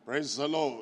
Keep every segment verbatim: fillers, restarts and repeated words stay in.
Praise the Lord.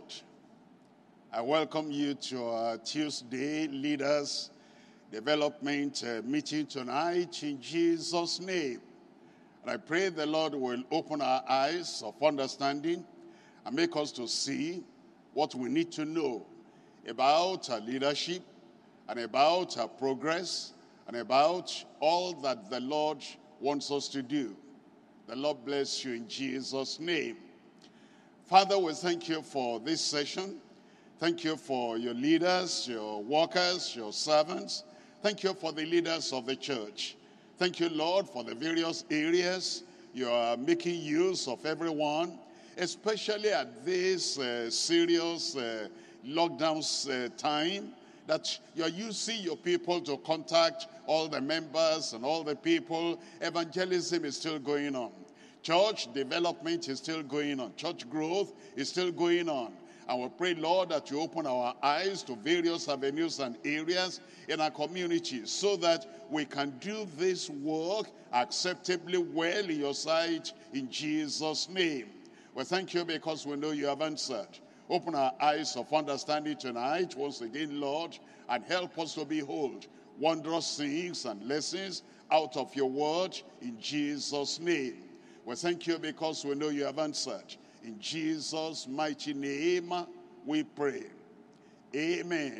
I welcome you to our Tuesday Leaders Development uh, meeting tonight in Jesus' name. And I pray the Lord will open our eyes of understanding and make us to see what we need to know about our leadership and about our progress and about all that the Lord wants us to do. The Lord bless you in Jesus' name. Father, we thank you for this session. Thank you for your leaders, your workers, your servants. Thank you for the leaders of the church. Thank you, Lord, for the various areas you are making use of everyone, especially at this uh, serious uh, lockdown uh, time, that you're using your people to contact all the members and all the people. Evangelism is still going on. Church development is still going on. Church growth is still going on. And we pray, Lord, that you open our eyes to various avenues and areas in our community so that we can do this work acceptably well in your sight in Jesus' name. We thank you because we know you have answered. Open our eyes of understanding tonight once again, Lord, and help us to behold wondrous things and lessons out of your word in Jesus' name. We thank you because we know you have answered. In Jesus' mighty name, we pray. Amen.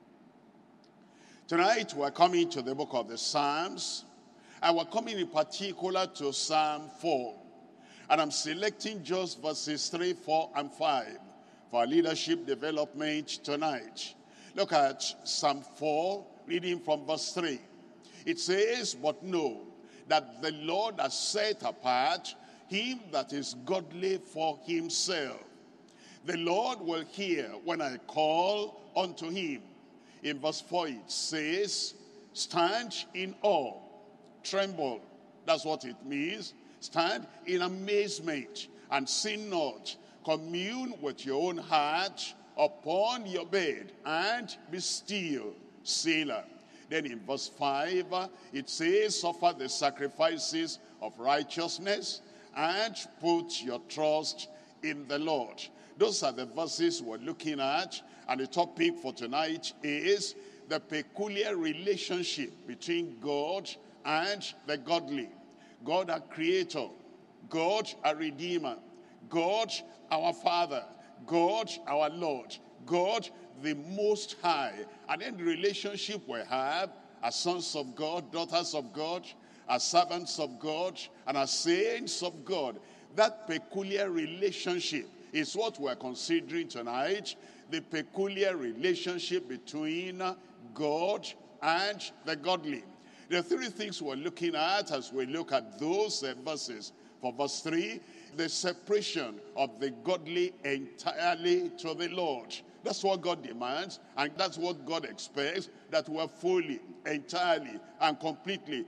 Tonight, we're coming to the book of the Psalms, and we're coming in particular to Psalm four. And I'm selecting just verses three, four, and five for our leadership development tonight. Look at Psalm four, reading from verse three. It says, "But know that the Lord has set apart him that is godly for himself. The Lord will hear when I call unto him." In verse four it says, "Stand in awe, tremble." That's what it means. Stand in amazement and sin not. Commune with your own heart upon your bed and be still. Selah. Then in verse five, it says, "Offer the sacrifices of righteousness and put your trust in the Lord." Those are the verses we're looking at. And the topic for tonight is the peculiar relationship between God and the godly. God our creator, God our redeemer, God our father, God our Lord, God the most high. And then the relationship we have as sons of God, daughters of God, as servants of God, and as saints of God. That peculiar relationship is what we're considering tonight. The peculiar relationship between God and the godly. There are three things we're looking at as we look at those uh, verses. For verse three, the separation of the godly entirely to the Lord. That's what God demands, and that's what God expects, that we're fully, entirely, and completely,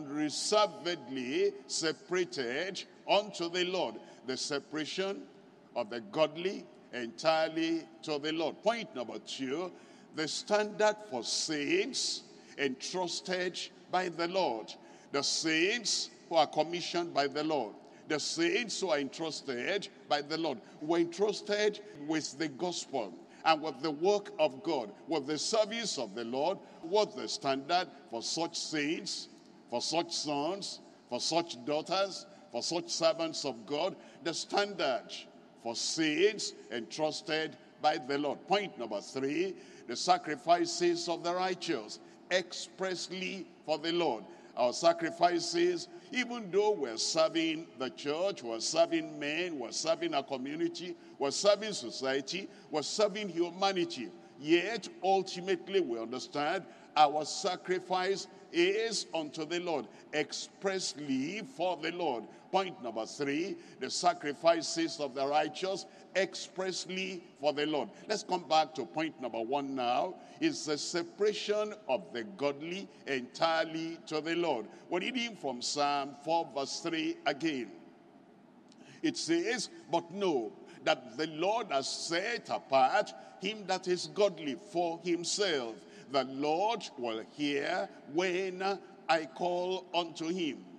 unreservedly separated unto the Lord. The separation of the godly entirely to the Lord. Point number two, the standard for saints entrusted by the Lord. The saints who are commissioned by the Lord. The saints who are entrusted by the Lord. We're entrusted with the gospel and with the work of God, with the service of the Lord. What's the standard for such saints, for such sons, for such daughters, for such servants of God? The standard for saints entrusted by the Lord. Point number three, the sacrifices of the righteous, expressly for the Lord. Our sacrifices, even though we're serving the church, we're serving men, we're serving our community, we're serving society, we're serving humanity, yet ultimately we understand our sacrifice is unto the Lord, expressly for the Lord. Point number three, the sacrifices of the righteous, expressly for the Lord. Let's come back to point number one now. It's the separation of the godly entirely to the Lord. We're reading from Psalm four verse three again. It says, "But know that the Lord has set apart him that is godly for himself. The Lord will hear when I call unto him."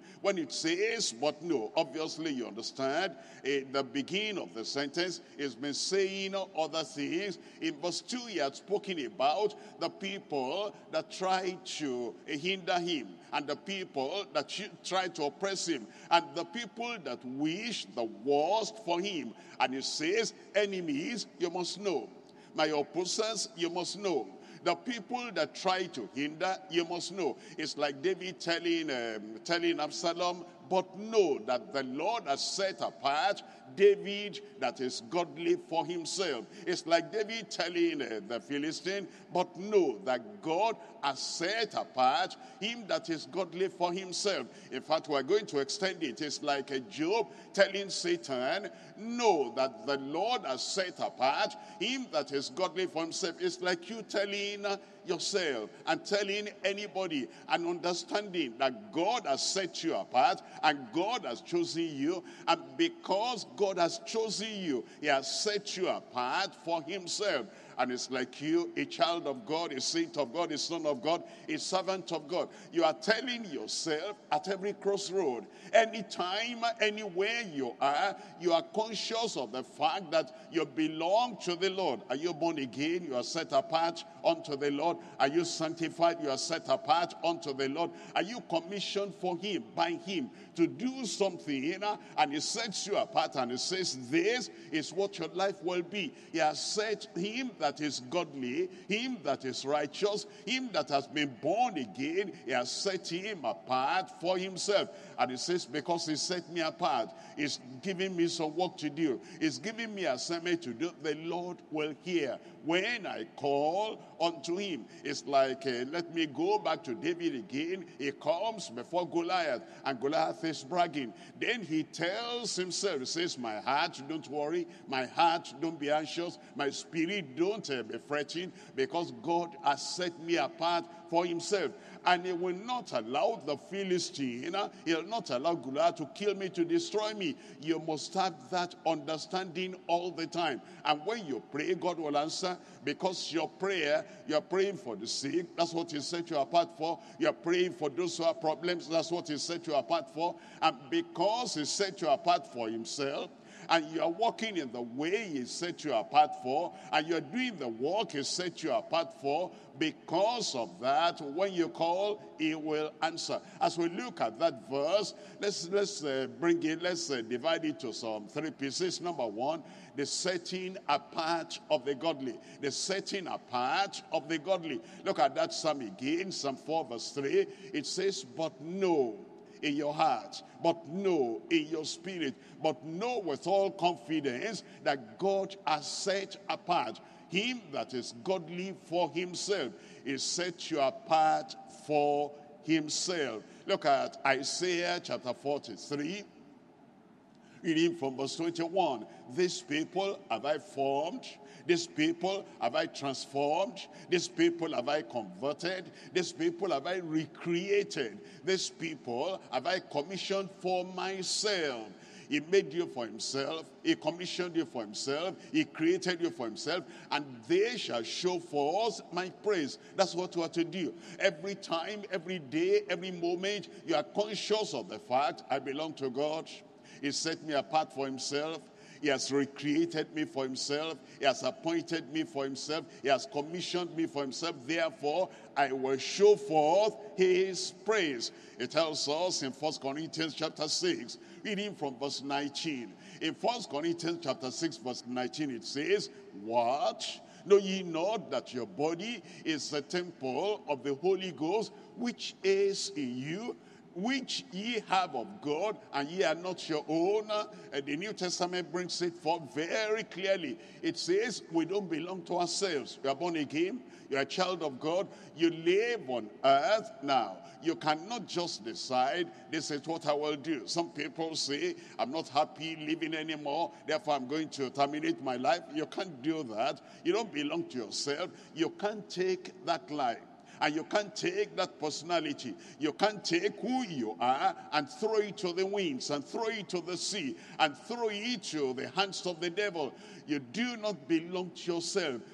When it says, but no, obviously you understand, in the beginning of the sentence, it's been saying other things. In verse two, he had spoken about the people that tried to hinder him, and the people that tried to oppress him, and the people that wish the worst for him. And he says, enemies, you must know. My oppressors, you must know. The people that try to hinder, you must know. It's like David telling, um, telling Absalom, but know that the Lord has set apart David that is godly for himself. It's like David telling uh, the Philistine, but know that God has set apart him that is godly for himself. In fact, we're going to extend it. It's like a Job telling Satan, know that the Lord has set apart him that is godly for himself. It's like you telling uh, yourself and telling anybody and understanding that God has set you apart and God has chosen you, and because God has chosen you, he has set you apart for himself. And it's like you, a child of God, a saint of God, a son of God, a servant of God. You are telling yourself at every crossroad, anytime, anywhere you are, you are conscious of the fact that you belong to the Lord. Are you born again? You are set apart unto the Lord. Are you sanctified? You are set apart unto the Lord. Are you commissioned for him, by him, to do something, you know, and he sets you apart and he says, this is what your life will be. He has set him that is godly, him that is righteous, him that has been born again, he has set him apart for himself. And he says, because he set me apart, he's giving me some work to do, he's giving me assignment to do, the Lord will hear when I call unto him. It's like, uh, let me go back to David again. He comes before Goliath, and Goliath is bragging. Then he tells himself, he says, my heart, don't worry. My heart, don't be anxious. My spirit, don't uh, be fretting, because God has set me apart for himself. And he will not allow the Philistine, he'll not allow Goliath to kill me, to destroy me. You must have that understanding all the time. And when you pray, God will answer, because your prayer, you're praying for the sick. That's what he set you apart for. You're praying for those who have problems. That's what he set you apart for. And because he set you apart for himself, and you are walking in the way he set you apart for, and you're doing the work he set you apart for, because of that, when you call, he will answer. As we look at that verse, let's let's uh, bring it, let's uh, divide it to some three pieces. Number one, the setting apart of the godly. The setting apart of the godly. Look at that psalm again, Psalm four verse three. It says, but know in your heart, but know in your spirit, but know with all confidence that God has set apart him that is godly for himself. He set you apart for himself. Look at Isaiah chapter forty-three, reading from verse twenty-one. These people have I formed, these people have I transformed, these people have I converted, these people have I recreated, these people have I commissioned for myself. He made you for himself, he commissioned you for himself, he created you for himself, and they shall show forth my praise. That's what you are to do. Every time, every day, every moment, you are conscious of the fact, I belong to God. He set me apart for himself. He has recreated me for himself. He has appointed me for himself. He has commissioned me for himself. Therefore, I will show forth his praise. It tells us in First Corinthians chapter six, reading from verse nineteen. In First Corinthians chapter six, verse nineteen, it says, what? Know ye not that your body is the temple of the Holy Ghost, which is in you, which ye have of God, and ye are not your own? And the New Testament brings it forth very clearly. It says we don't belong to ourselves. You are born again. You are a child of God. You live on earth now. You cannot just decide, this is what I will do. Some people say, I'm not happy living anymore, therefore I'm going to terminate my life. You can't do that. You don't belong to yourself. You can't take that life. And you can't take that personality. You can't take who you are and throw it to the winds and throw it to the sea and throw it to the hands of the devil. You do not belong to yourself.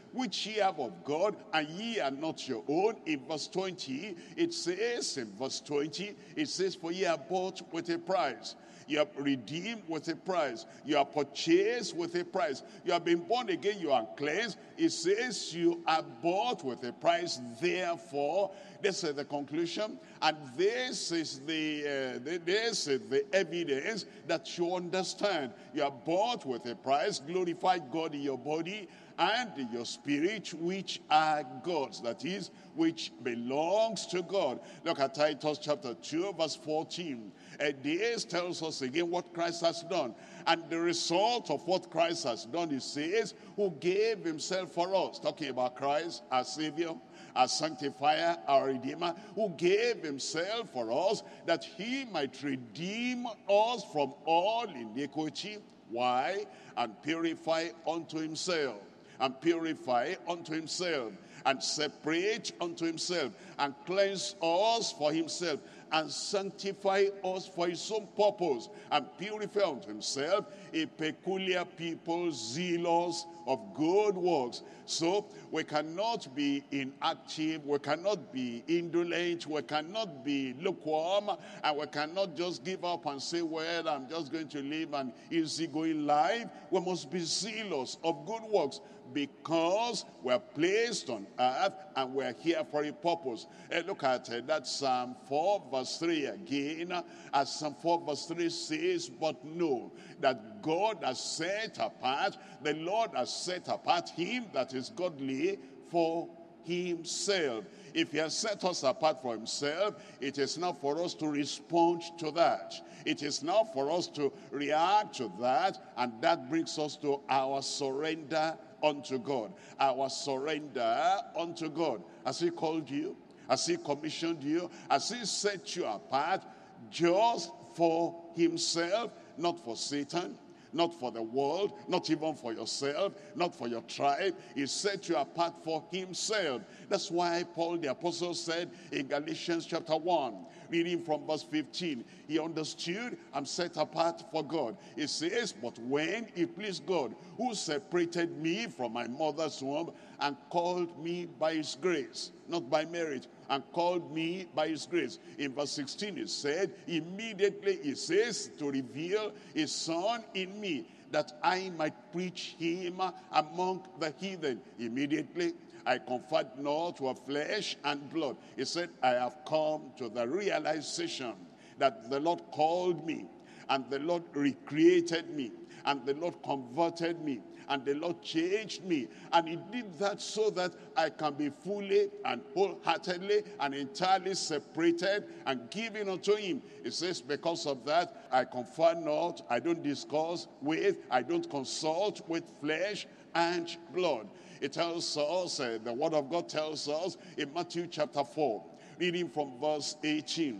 which ye have of God, and ye are not your own. In verse twenty, it says, in verse twenty, it says, for ye are bought with a price. You are redeemed with a price. You are purchased with a price. You have been born again. You are cleansed. It says you are bought with a price. Therefore, this is the conclusion. And this is the, uh, the this is the evidence that you understand. You are bought with a price. Glorify God in your body and in your spirit, which are God's. That is, which belongs to God. Look at Titus chapter two, verse fourteen. And this tells us again what Christ has done. And the result of what Christ has done, he says, who gave himself for us. Talking about Christ, our Savior, our sanctifier, our Redeemer, who gave himself for us that he might redeem us from all iniquity. Why? And purify unto himself. And purify unto himself. And separate unto himself. And cleanse us for himself. And sanctify us for his own purpose, and purify unto himself a peculiar people, zealous of good works. So we cannot be inactive, we cannot be indolent, we cannot be lukewarm, and we cannot just give up and say, well, I'm just going to live an easygoing life. We must be zealous of good works, because we're placed on earth and we're here for a purpose. Uh, look at uh, that Psalm four verse three again. As Psalm four verse three says, but know that God has set apart, the Lord has set apart him that is godly for himself. If he has set us apart for himself, it is now for us to respond to that. It is now for us to react to that, and that brings us to our surrender unto God. Our surrender unto God. Has he called you? Has he commissioned you? Has he set you apart just for himself, not for Satan, not for the world, not even for yourself, not for your tribe? He set you apart for himself. That's why Paul the apostle said in Galatians chapter one, reading from verse fifteen, he understood, I'm set apart for God. He says, but when it pleased God, who separated me from my mother's womb and called me by his grace, not by merit, and called me by his grace. In verse sixteen it said, immediately he says to reveal his son in me, that I might preach him among the heathen. Immediately I conferred not with flesh and blood. He said, I have come to the realization that the Lord called me, and the Lord recreated me, and the Lord converted me, and the Lord changed me. And he did that so that I can be fully and wholeheartedly and entirely separated and given unto him. It says, because of that, I confer not, I don't discuss with, I don't consult with flesh and blood. It tells us, uh, the word of God tells us in Matthew chapter four, reading from verse eighteen.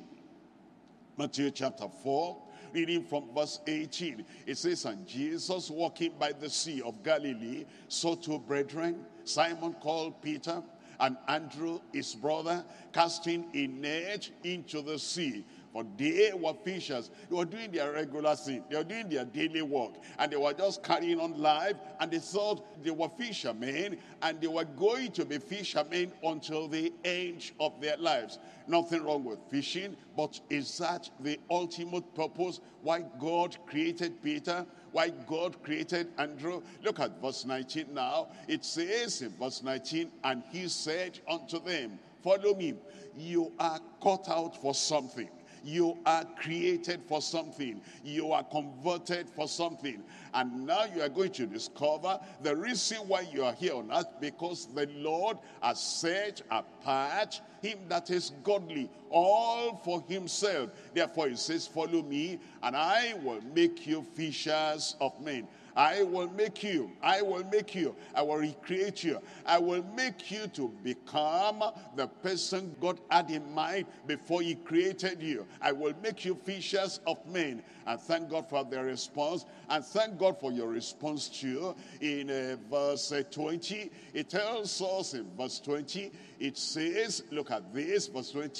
Matthew chapter four, reading from verse eighteen. It says, and Jesus walking by the sea of Galilee saw two brethren, Simon called Peter, and Andrew his brother, casting a net into the sea. For they were fishers. They were doing their regular thing. They were doing their daily work. And they were just carrying on life. And they thought they were fishermen. And they were going to be fishermen until the end of their lives. Nothing wrong with fishing. But is that the ultimate purpose? Why God created Peter? Why God created Andrew? Look at verse nineteen now. It says in verse nineteen, and he said unto them, follow me. You are cut out for something. You are created for something. You are converted for something. And now you are going to discover the reason why you are here on earth, because the Lord has set apart him that is godly, all for himself. Therefore he says, follow me, and I will make you fishers of men. I will make you, I will make you, I will recreate you. I will make you to become the person God had in mind before he created you. I will make you fishers of men. And thank God for their response. And thank God for your response too. In uh, verse uh, twenty, it tells us in verse twenty, it says, look at this, verse twenty,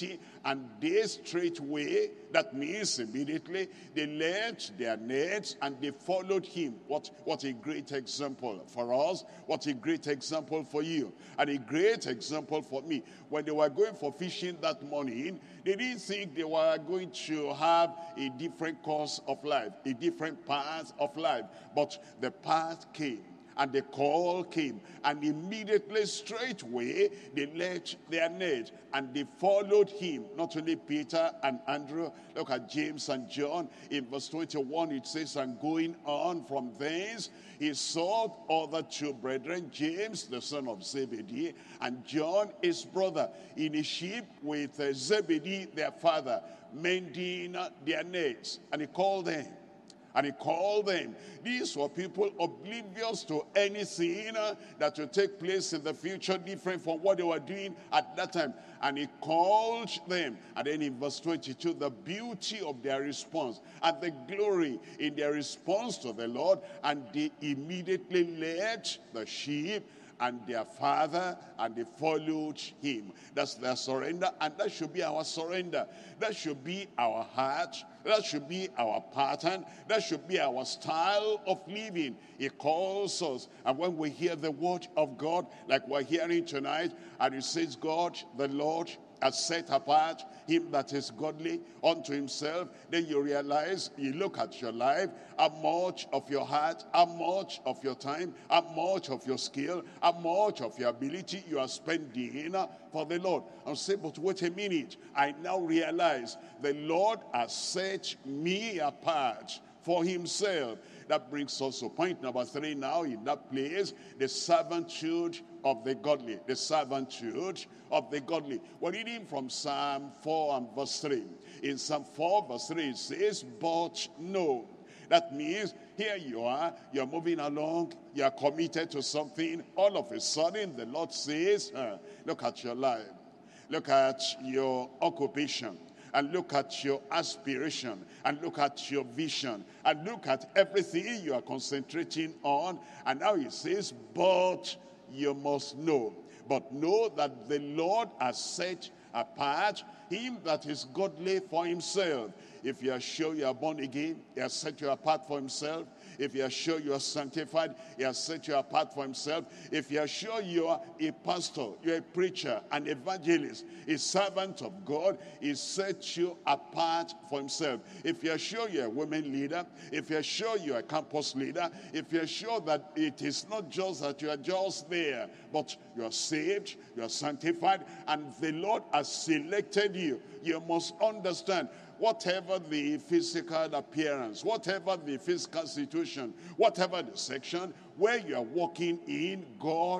And they straightway, that means immediately, they left their nets and they followed him. What, what a great example for us. What a great example for you. And a great example for me. When they were going for fishing that morning, they didn't think they were going to have a different course of life, a different path of life. But the path came. And the call came, and immediately straightway they left their net and they followed him. Not only Peter and Andrew, look at James and John. In verse twenty-one it says, and going on from thence, he saw other two brethren, James the son of Zebedee, and John his brother, in a ship with uh, Zebedee their father, mending uh, their nets. And he called them. And he called them. These were people oblivious to anything uh, that will take place in the future, different from what they were doing at that time. And he called them. And then in verse twenty-two, the beauty of their response and the glory in their response to the Lord. And they immediately left the sheep and their father, and they followed him. That's their surrender, and that should be our surrender. That should be our heart. That should be our pattern. That should be our style of living. He calls us, and when we hear the word of God, like we're hearing tonight, and it says, God, the Lord, has set apart him that is godly unto himself, then you realize, you look at your life, how much of your heart, how much of your time, how much of your skill, how much of your ability you are spending for the Lord. And say, but wait a minute, I now realize the Lord has set me apart for himself. That brings us to point number three now in that place, the servitude of the godly. The servitude of the godly. We're reading from Psalm four and verse three. In Psalm four verse three it says, but no. That means here you are, you're moving along, you're committed to something. All of a sudden the Lord says, uh, look at your life. Look at your occupation. And look at your aspiration, and look at your vision, and look at everything you are concentrating on. And now he says, but you must know. But know that the Lord has set apart him that is godly for himself. If you are sure you are born again, he has set you apart for himself. If you are sure you are sanctified, he has set you apart for himself. If you are sure you are a pastor, you're a preacher, an evangelist, a servant of God, he set you apart for himself. If you are sure you're a women leader, if you are sure you're a campus leader, if you are sure that it is not just that you are just there, but you are saved, you are sanctified, and the Lord has selected you, you must understand, whatever the physical appearance, whatever the physical situation, whatever the section where you are walking in, God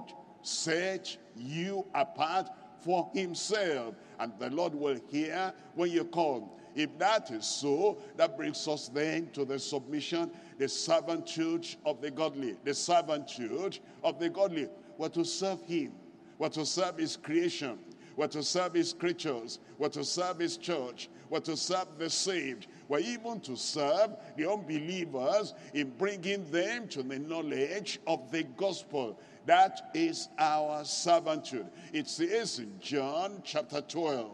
set you apart for himself. And the Lord will hear when you call. If that is so, that brings us then to the submission, the servitude of the godly. The servitude of the godly. We're to serve him. We're to serve his creation. We're to serve his creatures. We're to serve his church. We're to serve the saved. We're even to serve the unbelievers in bringing them to the knowledge of the gospel. That is our servitude. It says in John chapter twelve.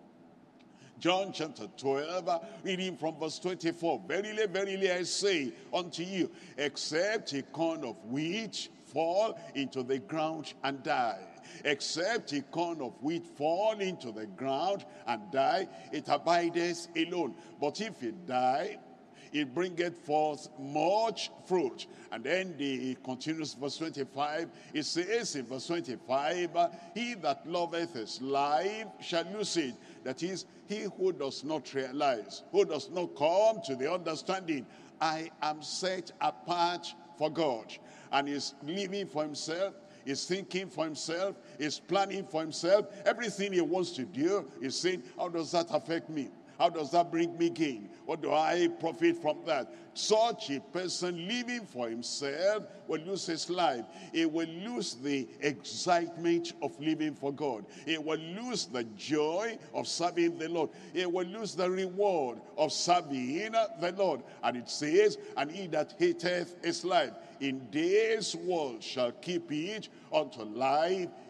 John chapter twelve, reading from verse twenty-four. Verily, verily, I say unto you, except a corn of wheat fall into the ground and die, except a corn of wheat fall into the ground and die, it abideth alone. But if it die, it bringeth forth much fruit. And then the continuous verse twenty-five, it says in verse twenty-five, he that loveth his life shall lose it. That is, he who does not realize, who does not come to the understanding, I am set apart for God, and is living for himself, is thinking for himself, is planning for himself. Everything he wants to do is saying, how does that affect me? How does that bring me gain? What do I profit from that? Such a person living for himself will lose his life. He will lose the excitement of living for God. He will lose the joy of serving the Lord. He will lose the reward of serving the Lord. And it says, and he that hateth his life in this world shall keep it unto life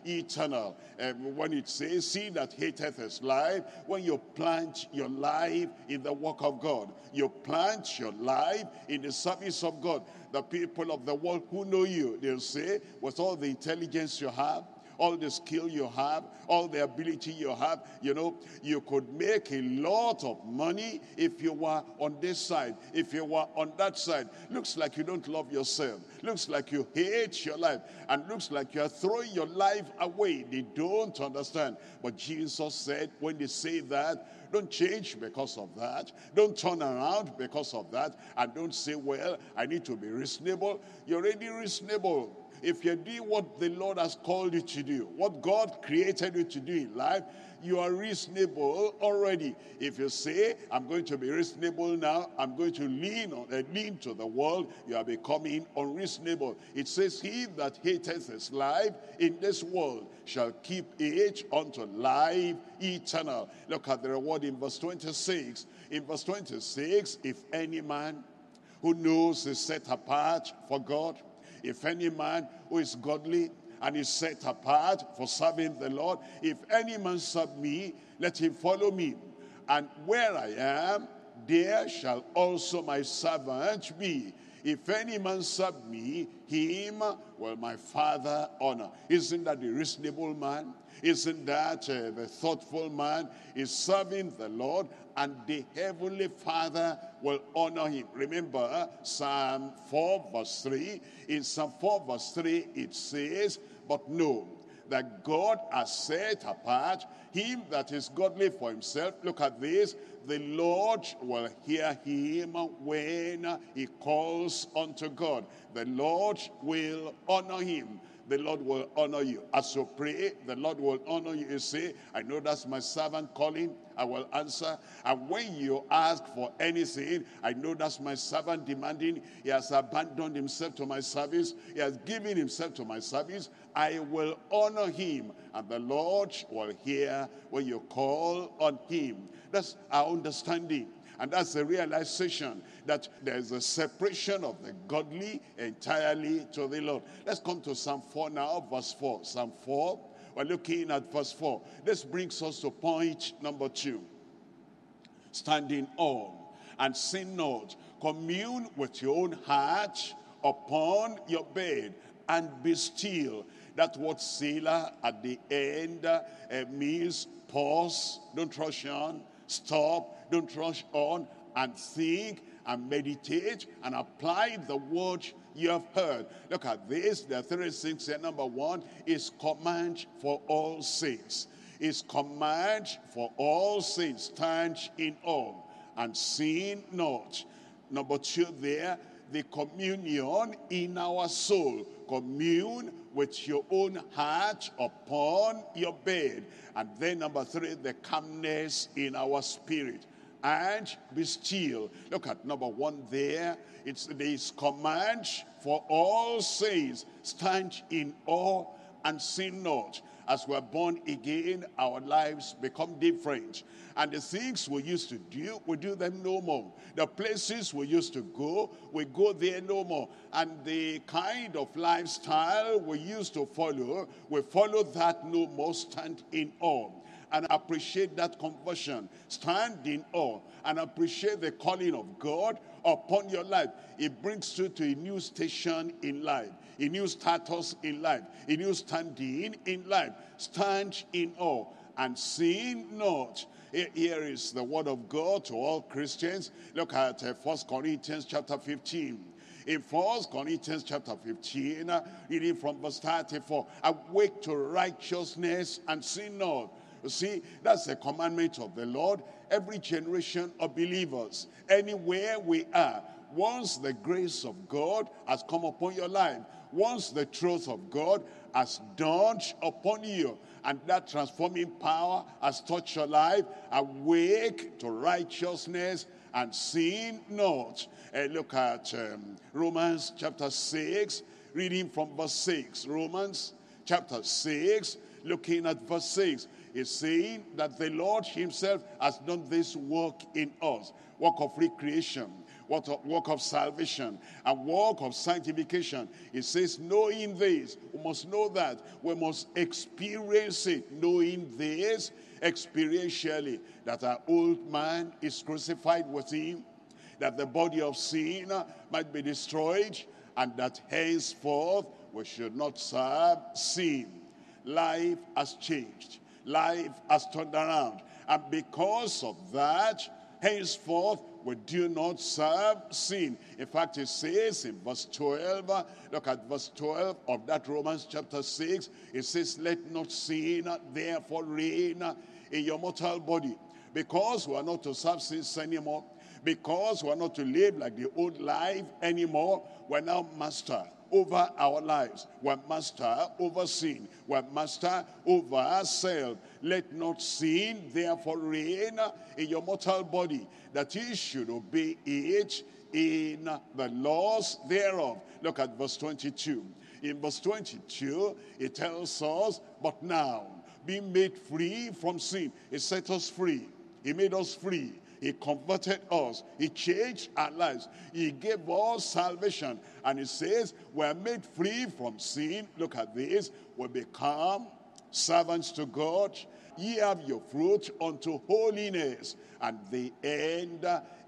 eternal. And when it says, he that hateth his life, when you plant your life in the work of God, you plant your life in the service of God, the people of the world who know you, they'll say, with all the intelligence you have, all the skill you have, all the ability you have, you know, you could make a lot of money if you were on this side, if you were on that side. Looks like you don't love yourself. Looks like you hate your life. And looks like you are throwing your life away. They don't understand. But Jesus said, when they say that, don't change because of that. Don't turn around because of that. And don't say, well, I need to be reasonable. You're already reasonable. If you do what the Lord has called you to do, what God created you to do in life, you are reasonable already. If you say, I'm going to be reasonable now, I'm going to lean on uh, lean to the world, you are becoming unreasonable. It says, he that hateth his life in this world shall keep it unto life eternal. Look at the reward in verse twenty-six. In verse twenty-six, if any man who knows is set apart for God, if any man who is godly and is set apart for serving the Lord, if any man serve me, let him follow me. And where I am, there shall also my servant be. If any man serve me, him will my Father honor. Isn't that the reasonable man? Isn't that uh, the thoughtful man is serving the Lord, and the heavenly Father will honor him? Remember Psalm four verse three. In Psalm four verse three it says, but know that God has set apart him that is godly for himself. Look at this. The Lord will hear him when he calls unto God. The Lord will honor him. The Lord will honor you. As you pray, the Lord will honor you. You say, I know that's my servant calling. I will answer. And when you ask for anything, I know that's my servant demanding. He has abandoned himself to my service. He has given himself to my service. I will honor him. And the Lord will hear when you call on him. That's our understanding. And that's the realization that there's a separation of the godly entirely to the Lord. Let's come to Psalm four now, verse four. Psalm four, we're looking at verse four. This brings us to point number two. Standing on and sin not. Commune with your own heart upon your bed and be still. That word Selah at the end uh, means pause, don't rush on, stop, don't rush on, and think and meditate and apply the word you have heard. Look at this. There are three things here. Number one is command for all saints. Is command for all saints. Stand in awe and sin not. Number two there, the communion in our soul. Commune with your own heart upon your bed. And then number three, the calmness in our spirit. And be still. Look at number one there. It's this command for all saints. Stand in awe and sin not. As we're born again, our lives become different. And the things we used to do, we do them no more. The places we used to go, we go there no more. And the kind of lifestyle we used to follow, we follow that no more. Stand in awe and appreciate that conversion. Stand in awe and appreciate the calling of God upon your life. It brings you to a new station in life, a new status in life, a new standing in life. Stand in awe and sin not. Here is the word of God to all Christians. Look at uh, First Corinthians chapter fifteen. In First Corinthians chapter fifteen, uh, reading from verse thirty-four, awake to righteousness and sin not. You see, that's the commandment of the Lord. Every generation of believers, anywhere we are, once the grace of God has come upon your life, once the truth of God has dawned upon you, and that transforming power has touched your life, awake to righteousness and sin not. And look at um, Romans chapter six, reading from verse six. Romans chapter six, looking at verse six. is saying that the Lord himself has done this work in us. Work of recreation, work of, work of salvation, and work of sanctification. It says, knowing this, we must know that. We must experience it, knowing this experientially, that our old man is crucified with him, that the body of sin might be destroyed, and that henceforth we should not serve sin. Life has changed. Life has turned around. And because of that, henceforth, we do not serve sin. In fact, it says in verse twelve, look at verse twelve of that Romans chapter six, it says, let not sin therefore reign in your mortal body, because we are not to serve sins anymore, because we are not to live like the old life anymore. We're now master over our lives. We're master over sin. We're master over ourselves. Let not sin therefore reign in your mortal body, that ye should obey it in the laws thereof. Look at verse twenty-two. In verse twenty-two, it tells us, but now, being made free from sin, he set us free. He made us free. He converted us. He changed our lives. He gave us salvation. And he says, we're made free from sin. Look at this. We become servants to God. Ye have your fruit unto holiness, and the end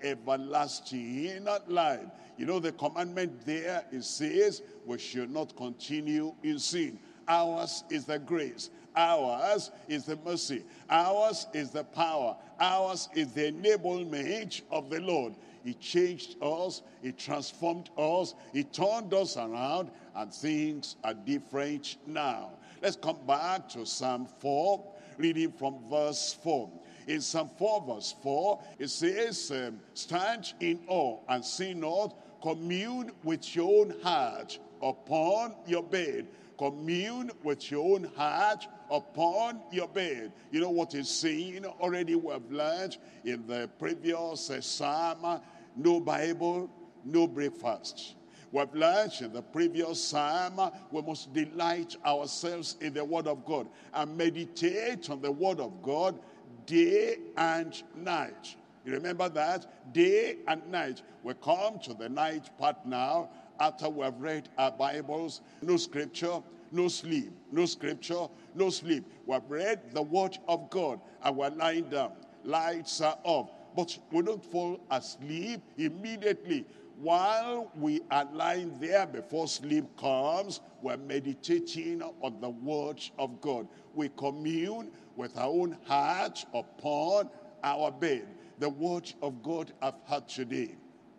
everlasting life. You know the commandment there, it says, we should not continue in sin. Ours is the grace. Ours is the mercy. Ours is the power. Ours is the enablement of the Lord. He changed us. He transformed us. He turned us around, and things are different now. Let's come back to Psalm four, reading from verse four. In Psalm four, verse four, it says, um, stand in awe and sin not, commune with your own heart upon your bed. Commune with your own heart upon your bed. You know what he's saying? Already we have learned in the previous uh, psalm, no Bible, no breakfast. We have learned in the previous psalm, we must delight ourselves in the word of God and meditate on the word of God day and night. You remember that? Day and night. We come to the night part now. After we have read our Bibles, no scripture, no sleep, no scripture, no sleep. We have read the word of God and we're lying down. Lights are off. But we don't fall asleep immediately. While we are lying there before sleep comes, we're meditating on the word of God. We commune with our own heart upon our bed. The word of God I've heard today.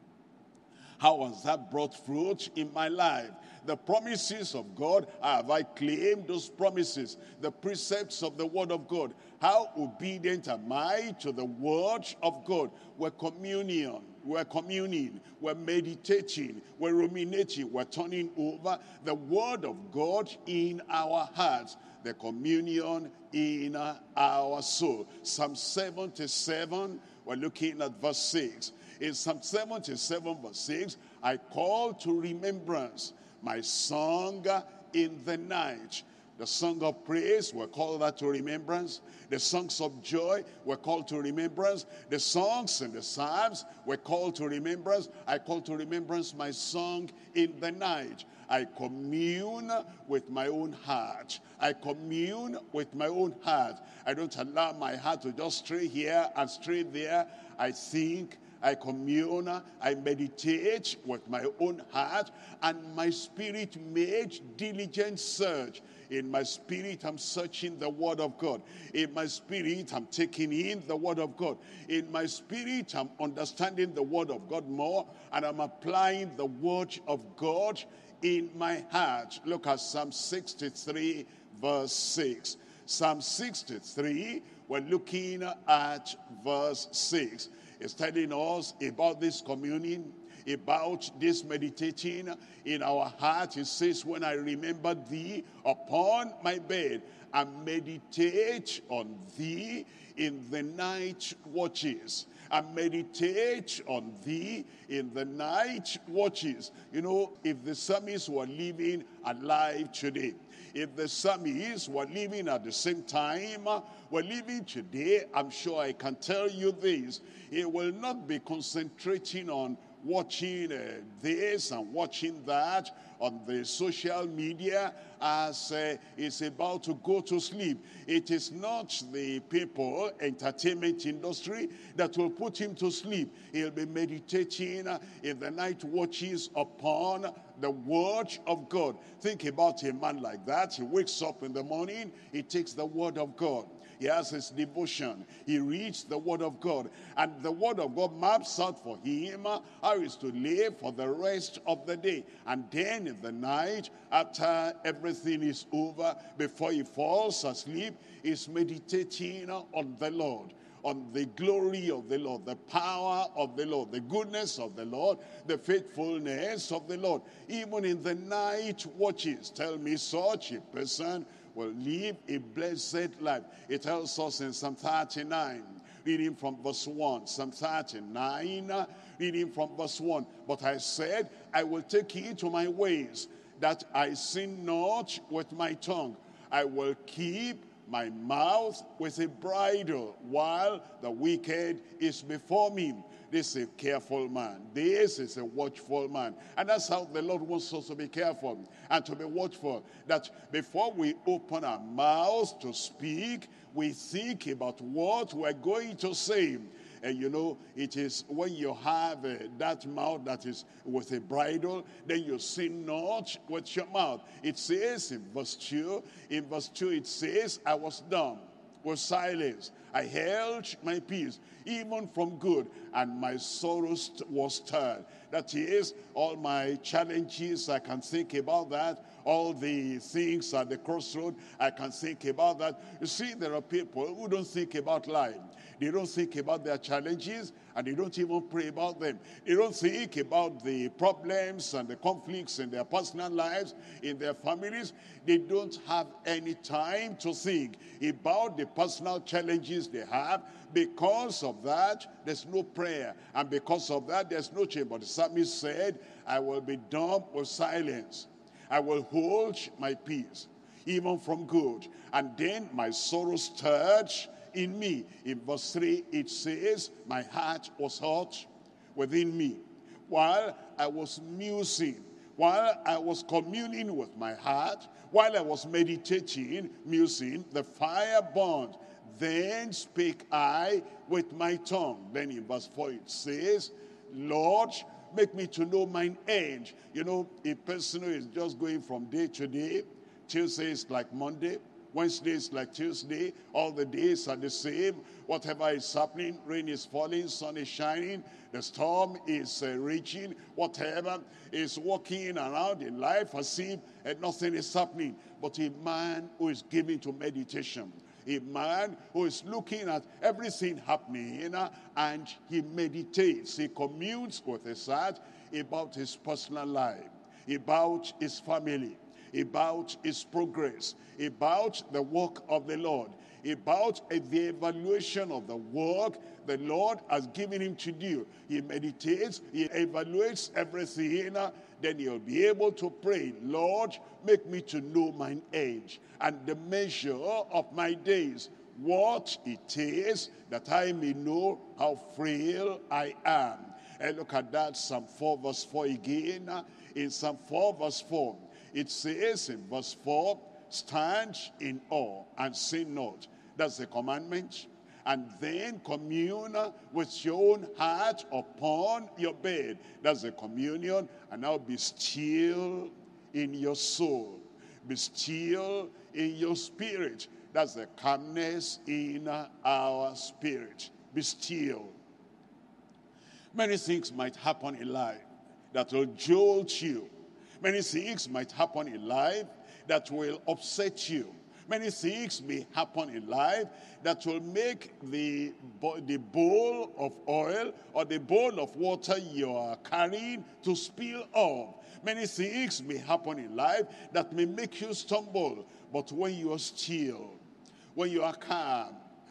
How has that brought fruit in my life? The promises of God, have I claimed those promises? The precepts of the word of God. How obedient am I to the word of God? We're communion. We're communing. We're meditating. We're ruminating. We're turning over the word of God in our hearts. The communion in our soul. Psalm seventy-seven, we're looking at verse six. In Psalm seventy-seven, verse six, I call to remembrance my song in the night. The song of praise, we're called that to remembrance. The songs of joy, we're called to remembrance. The songs and the psalms, we're called to remembrance. I call to remembrance my song in the night. I commune with my own heart. I commune with my own heart. I don't allow my heart to just stray here and stray there. I think, I commune, I meditate with my own heart, and my spirit made diligent search. In my spirit, I'm searching the word of God. In my spirit, I'm taking in the word of God. In my spirit, I'm understanding the word of God more, and I'm applying the word of God in my heart. Look at Psalm sixty-three, verse six. Psalm sixty-three, we're looking at verse six. It's telling us about this communion, about this meditating in our heart. It says, when I remember thee upon my bed and meditate on thee in the night watches. and meditate on thee in the night watches. You know, if the psalmists were living alive today, if the psalmists were living at the same time we're living today, I'm sure I can tell you this: it will not be concentrating on watching uh, this and watching that on the social media as uh, it's about to go to sleep. It is not the people, entertainment industry, that will put him to sleep. He'll be meditating uh, in the night watches upon the word of God. Think about a man like that. He wakes up in the morning, he takes the word of God. He has his devotion. He reads the word of God. And the word of God maps out for him how he's to live for the rest of the day. And then in the night, after everything is over, before he falls asleep, he's meditating on the Lord, on the glory of the Lord, the power of the Lord, the goodness of the Lord, the faithfulness of the Lord. Even in the night watches, tell me such a person will live a blessed life. It tells us in Psalm thirty-nine, reading from verse one. Psalm thirty-nine, reading from verse one. But I said, I will take heed to my ways, that I sin not with my tongue. I will keep my mouth with a bridle while the wicked is before me. This is a careful man. This is a watchful man. And that's how the Lord wants us to be careful and to be watchful. That before we open our mouths to speak, we think about what we're going to say. And you know, it is when you have uh, that mouth that is with a bridle, then you sin not with your mouth. It says in verse two, in verse two it says, I was dumb with silence. I held my peace, even from good, and my sorrow was stirred. That is, all my challenges, I can think about that. All the things at the crossroad, I can think about that. You see, there are people who don't think about life. They don't think about their challenges, and they don't even pray about them. They don't think about the problems and the conflicts in their personal lives, in their families. They don't have any time to think about the personal challenges they have. Because of that, there's no prayer. And because of that, there's no change. But the psalmist said, I will be dumb with silence. I will hold my peace, even from good. And then my sorrow stirred in me. In verse three, it says, my heart was hot within me. While I was musing, while I was communing with my heart, while I was meditating, musing, the fire burned. Then spake I with my tongue. Then in verse four it says, Lord, make me to know mine end. You know, a person who is just going from day to day, Tuesday is like Monday, Wednesday is like Tuesday, all the days are the same. Whatever is happening, rain is falling, sun is shining, the storm is uh, raging, whatever is walking around in life as if uh, nothing is happening. But a man who is given to meditation, a man who is looking at everything happening uh, and he meditates, he communes with his heart about his personal life, about his family, about his progress, about the work of the Lord, about uh, the evaluation of the work the Lord has given him to do. He meditates, he evaluates everything, uh, then he'll be able to pray, Lord, make me to know mine age and the measure of my days, what it is, that I may know how frail I am. And look at that, Psalm four verse four again. In Psalm four verse four, it says in verse four, stand in awe and sin not. That's the commandment. And then commune with your own heart upon your bed. That's the communion. And now be still in your soul. Be still in your spirit. That's the calmness in our spirit. Be still. Many things might happen in life that will jolt you. Many things might happen in life that will upset you. Many things may happen in life that will make the, the bowl of oil or the bowl of water you are carrying to spill off. Many things may happen in life that may make you stumble. But when you are still, when you are calm,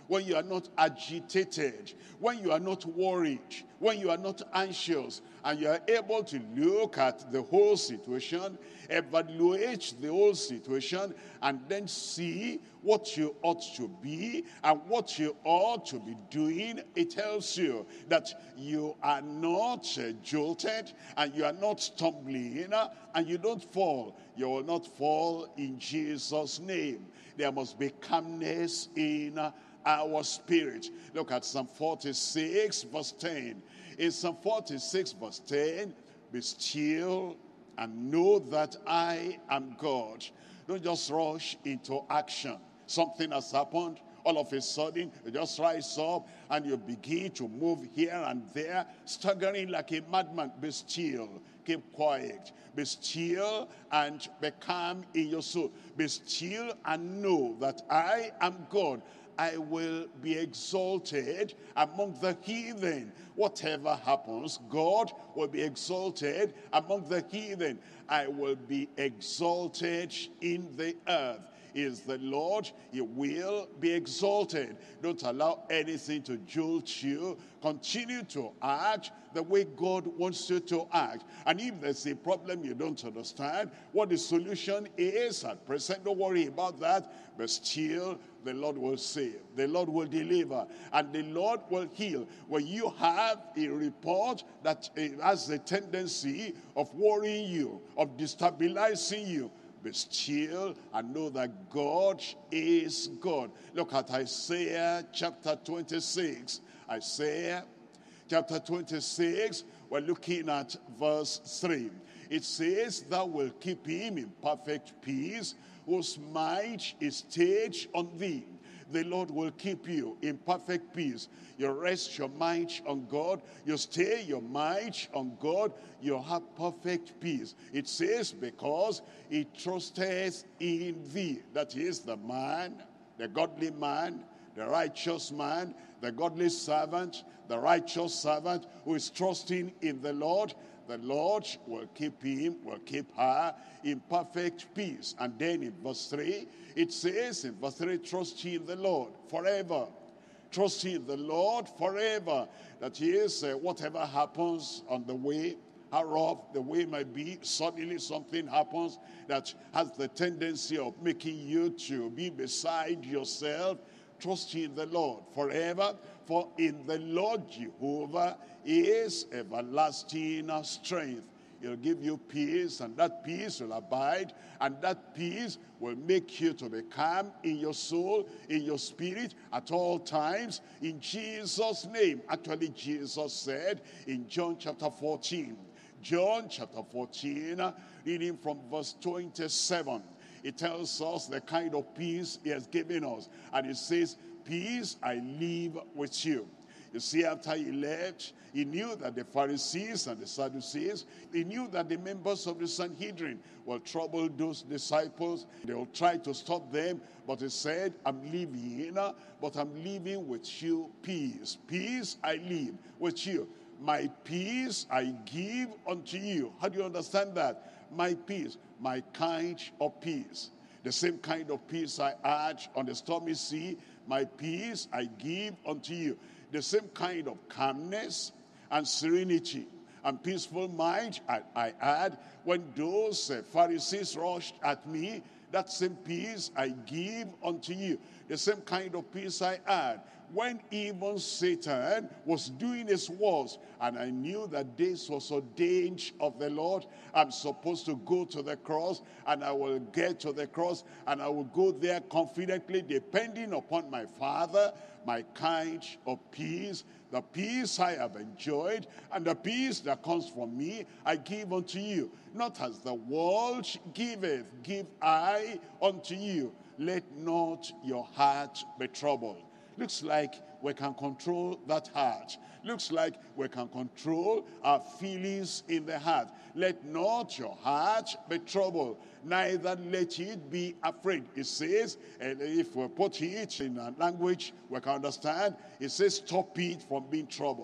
when you are not agitated, when you are not worried, when you are not anxious, and you are able to look at the whole situation, evaluate the whole situation, and then see what you ought to be and what you ought to be doing, it tells you that you are not uh, jolted and you are not stumbling uh, and you don't fall. You will not fall in Jesus' name. There must be calmness in uh, our spirit. Look at Psalm forty-six verse ten. In Psalm forty-six verse ten, be still and know that I am God. Don't just rush into action. Something has happened. All of a sudden, you just rise up and you begin to move here and there, staggering like a madman. Be still. Keep quiet. Be still and be calm in your soul. Be still and know that I am God. I will be exalted among the heathen. Whatever happens, God will be exalted among the heathen. I will be exalted in the earth. Is the Lord, he will be exalted. Don't allow anything to jolt you. Continue to act the way God wants you to act. And if there's a problem you don't understand, what the solution is at present, don't worry about that. But still, the Lord will save. The Lord will deliver. And the Lord will heal. When you have a report that has a tendency of worrying you, of destabilizing you, be still and know that God is God. Look at Isaiah chapter twenty-six. Isaiah chapter twenty-six, we're looking at verse three. It says, thou will keep him in perfect peace, whose mind is stayed on thee. The Lord will keep you in perfect peace. You rest your mind on God. You stay your mind on God. You have perfect peace. It says, because he trusteth in thee. That is the man, the godly man, the righteous man, the godly servant, the righteous servant who is trusting in the Lord. The Lord will keep him, will keep her in perfect peace. And then in verse three, it says in verse three, trust ye in the Lord forever. Trust ye in the Lord forever. That is, uh, whatever happens on the way, how rough the way might be, suddenly something happens that has the tendency of making you to be beside yourself. Trust ye in the Lord forever, for in the Lord Jehovah is everlasting strength. He'll give you peace, and that peace will abide, and that peace will make you to be calm in your soul, in your spirit, at all times, in Jesus' name. Actually, Jesus said in John chapter fourteen, John chapter fourteen, reading from verse twenty-seven, it tells us the kind of peace he has given us. And it says, peace I leave with you. You see, after he left, he knew that the Pharisees and the Sadducees, he knew that the members of the Sanhedrin will trouble those disciples. They will try to stop them. But he said, I'm leaving, but I'm leaving with you peace. Peace I leave with you. My peace I give unto you. How do you understand that? My peace, my kind of peace. The same kind of peace I had on the stormy sea, my peace I give unto you. The same kind of calmness and serenity and peaceful mind I, I had when those uh, Pharisees rushed at me. That same peace I give unto you. The same kind of peace I had when even Satan was doing his worst, and I knew that this was ordained of the Lord. I'm supposed to go to the cross, and I will get to the cross, and I will go there confidently, depending upon my Father, my kind of peace, the peace I have enjoyed, and the peace that comes from me, I give unto you. Not as the world giveth, give I unto you. Let not your heart be troubled. Looks like we can control that heart. Looks like we can control our feelings in the heart. Let not your heart be troubled, neither let it be afraid. It says, and if we put it in a language we can understand, it says stop it from being troubled.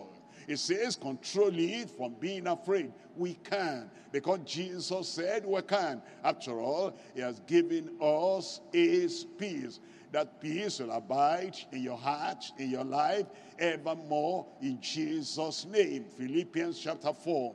It says control it from being afraid. We can, because Jesus said we can. After all, he has given us his peace. That peace will abide in your heart, in your life, evermore, in Jesus' name. Philippians chapter four.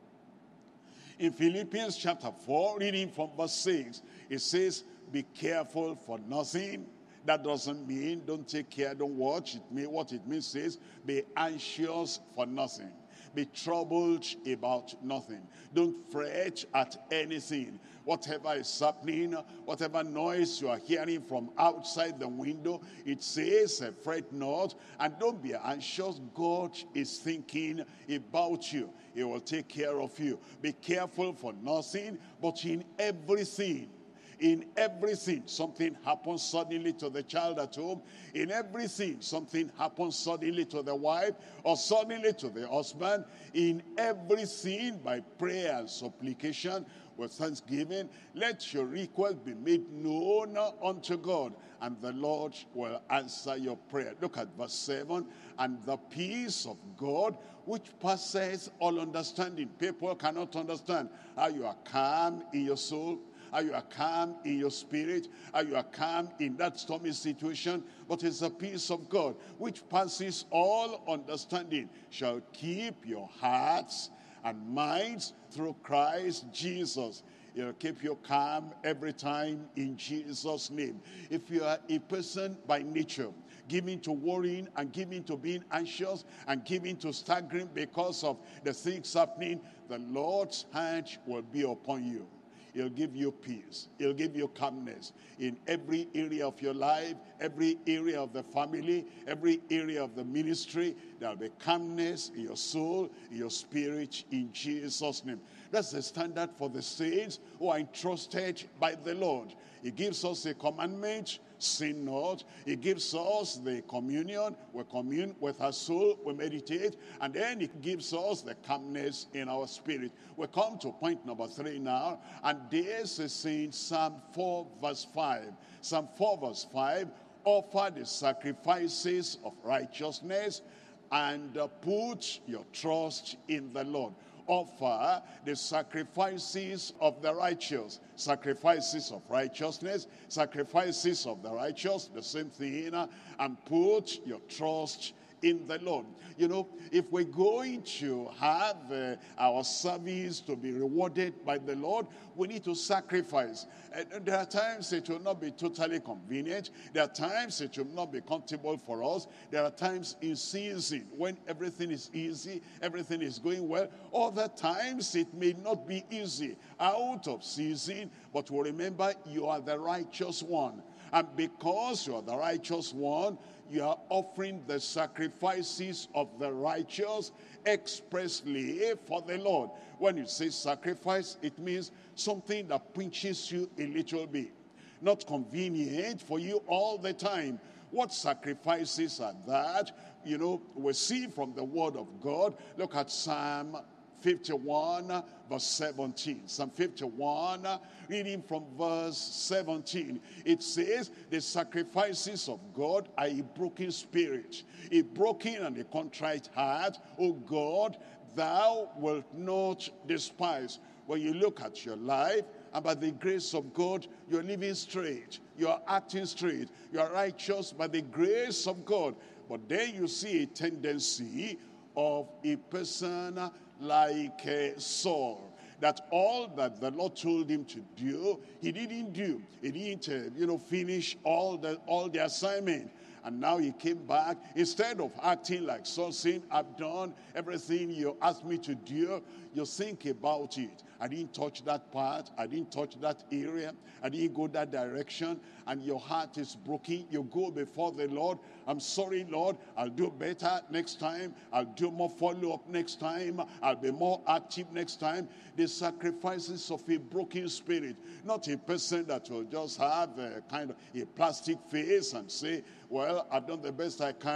In Philippians chapter four, reading from verse six, it says, be careful for nothing. That doesn't mean don't take care, don't watch. It mean, what it means is be anxious for nothing. Be troubled about nothing. Don't fret at anything. Whatever is happening, whatever noise you are hearing from outside the window, it says, fret not, and don't be anxious. God is thinking about you. He will take care of you. Be careful for nothing, but in everything. In everything, something happens suddenly to the child at home. In everything, something happens suddenly to the wife or suddenly to the husband. In everything, by prayer and supplication with thanksgiving, let your request be made known unto God, and the Lord will answer your prayer. Look at verse seven. And the peace of God, which passes all understanding. People cannot understand how you are calm in your soul, how you are calm in your spirit, how you are calm in that stormy situation. But it's the peace of God, which passes all understanding, shall keep your hearts and minds through Christ Jesus. It'll keep you calm every time in Jesus' name. If you are a person by nature given to worrying and given to being anxious and given to staggering because of the things happening, the Lord's hand will be upon you. He'll give you peace. He'll give you calmness in every area of your life, every area of the family, every area of the ministry. There'll be calmness in your soul, in your spirit, in Jesus' name. That's the standard for the saints who are entrusted by the Lord. He gives us a commandment, sin not. He gives us the communion. We commune with our soul, we meditate, and then he gives us the calmness in our spirit. We come to point number three now, and this is in Psalm four verse five. Psalm four verse five, offer the sacrifices of righteousness and uh, put your trust in the Lord. Offer the sacrifices of the righteous, sacrifices of righteousness, sacrifices of the righteous, the same thing, uh, and put your trust in the Lord. You know, if we're going to have uh, our service to be rewarded by the Lord, we need to sacrifice. And there are times it will not be totally convenient. There are times it will not be comfortable for us. There are times in season when everything is easy, everything is going well. Other times it may not be easy, out of season, but we remember you are the righteous one. And because you are the righteous one, you are offering the sacrifices of the righteous expressly for the Lord. When you say sacrifice, it means something that pinches you a little bit. Not convenient for you all the time. What sacrifices are that? You know, we see from the word of God. Look at Psalm fifty-one verse seventeen. Psalm fifty-one, reading from verse seventeen. It says, the sacrifices of God are a broken spirit, a broken and a contrite heart. O God, thou wilt not despise. When you look at your life, and by the grace of God, you're living straight, you're acting straight, you're righteous by the grace of God. But then you see a tendency of a person like uh, Saul, that all that the Lord told him to do, he didn't do. He didn't, uh, you know, finish all the all the assignment. And now he came back. Instead of acting like Saul, saying, I've done everything you asked me to do, you think about it. I didn't touch that part. I didn't touch that area. I didn't go that direction. And your heart is broken. You go before the Lord. I'm sorry, Lord. I'll do better next time. I'll do more follow-up next time. I'll be more active next time. The sacrifices of a broken spirit. Not a person that will just have a kind of a plastic face and say, well, I've done the best I can.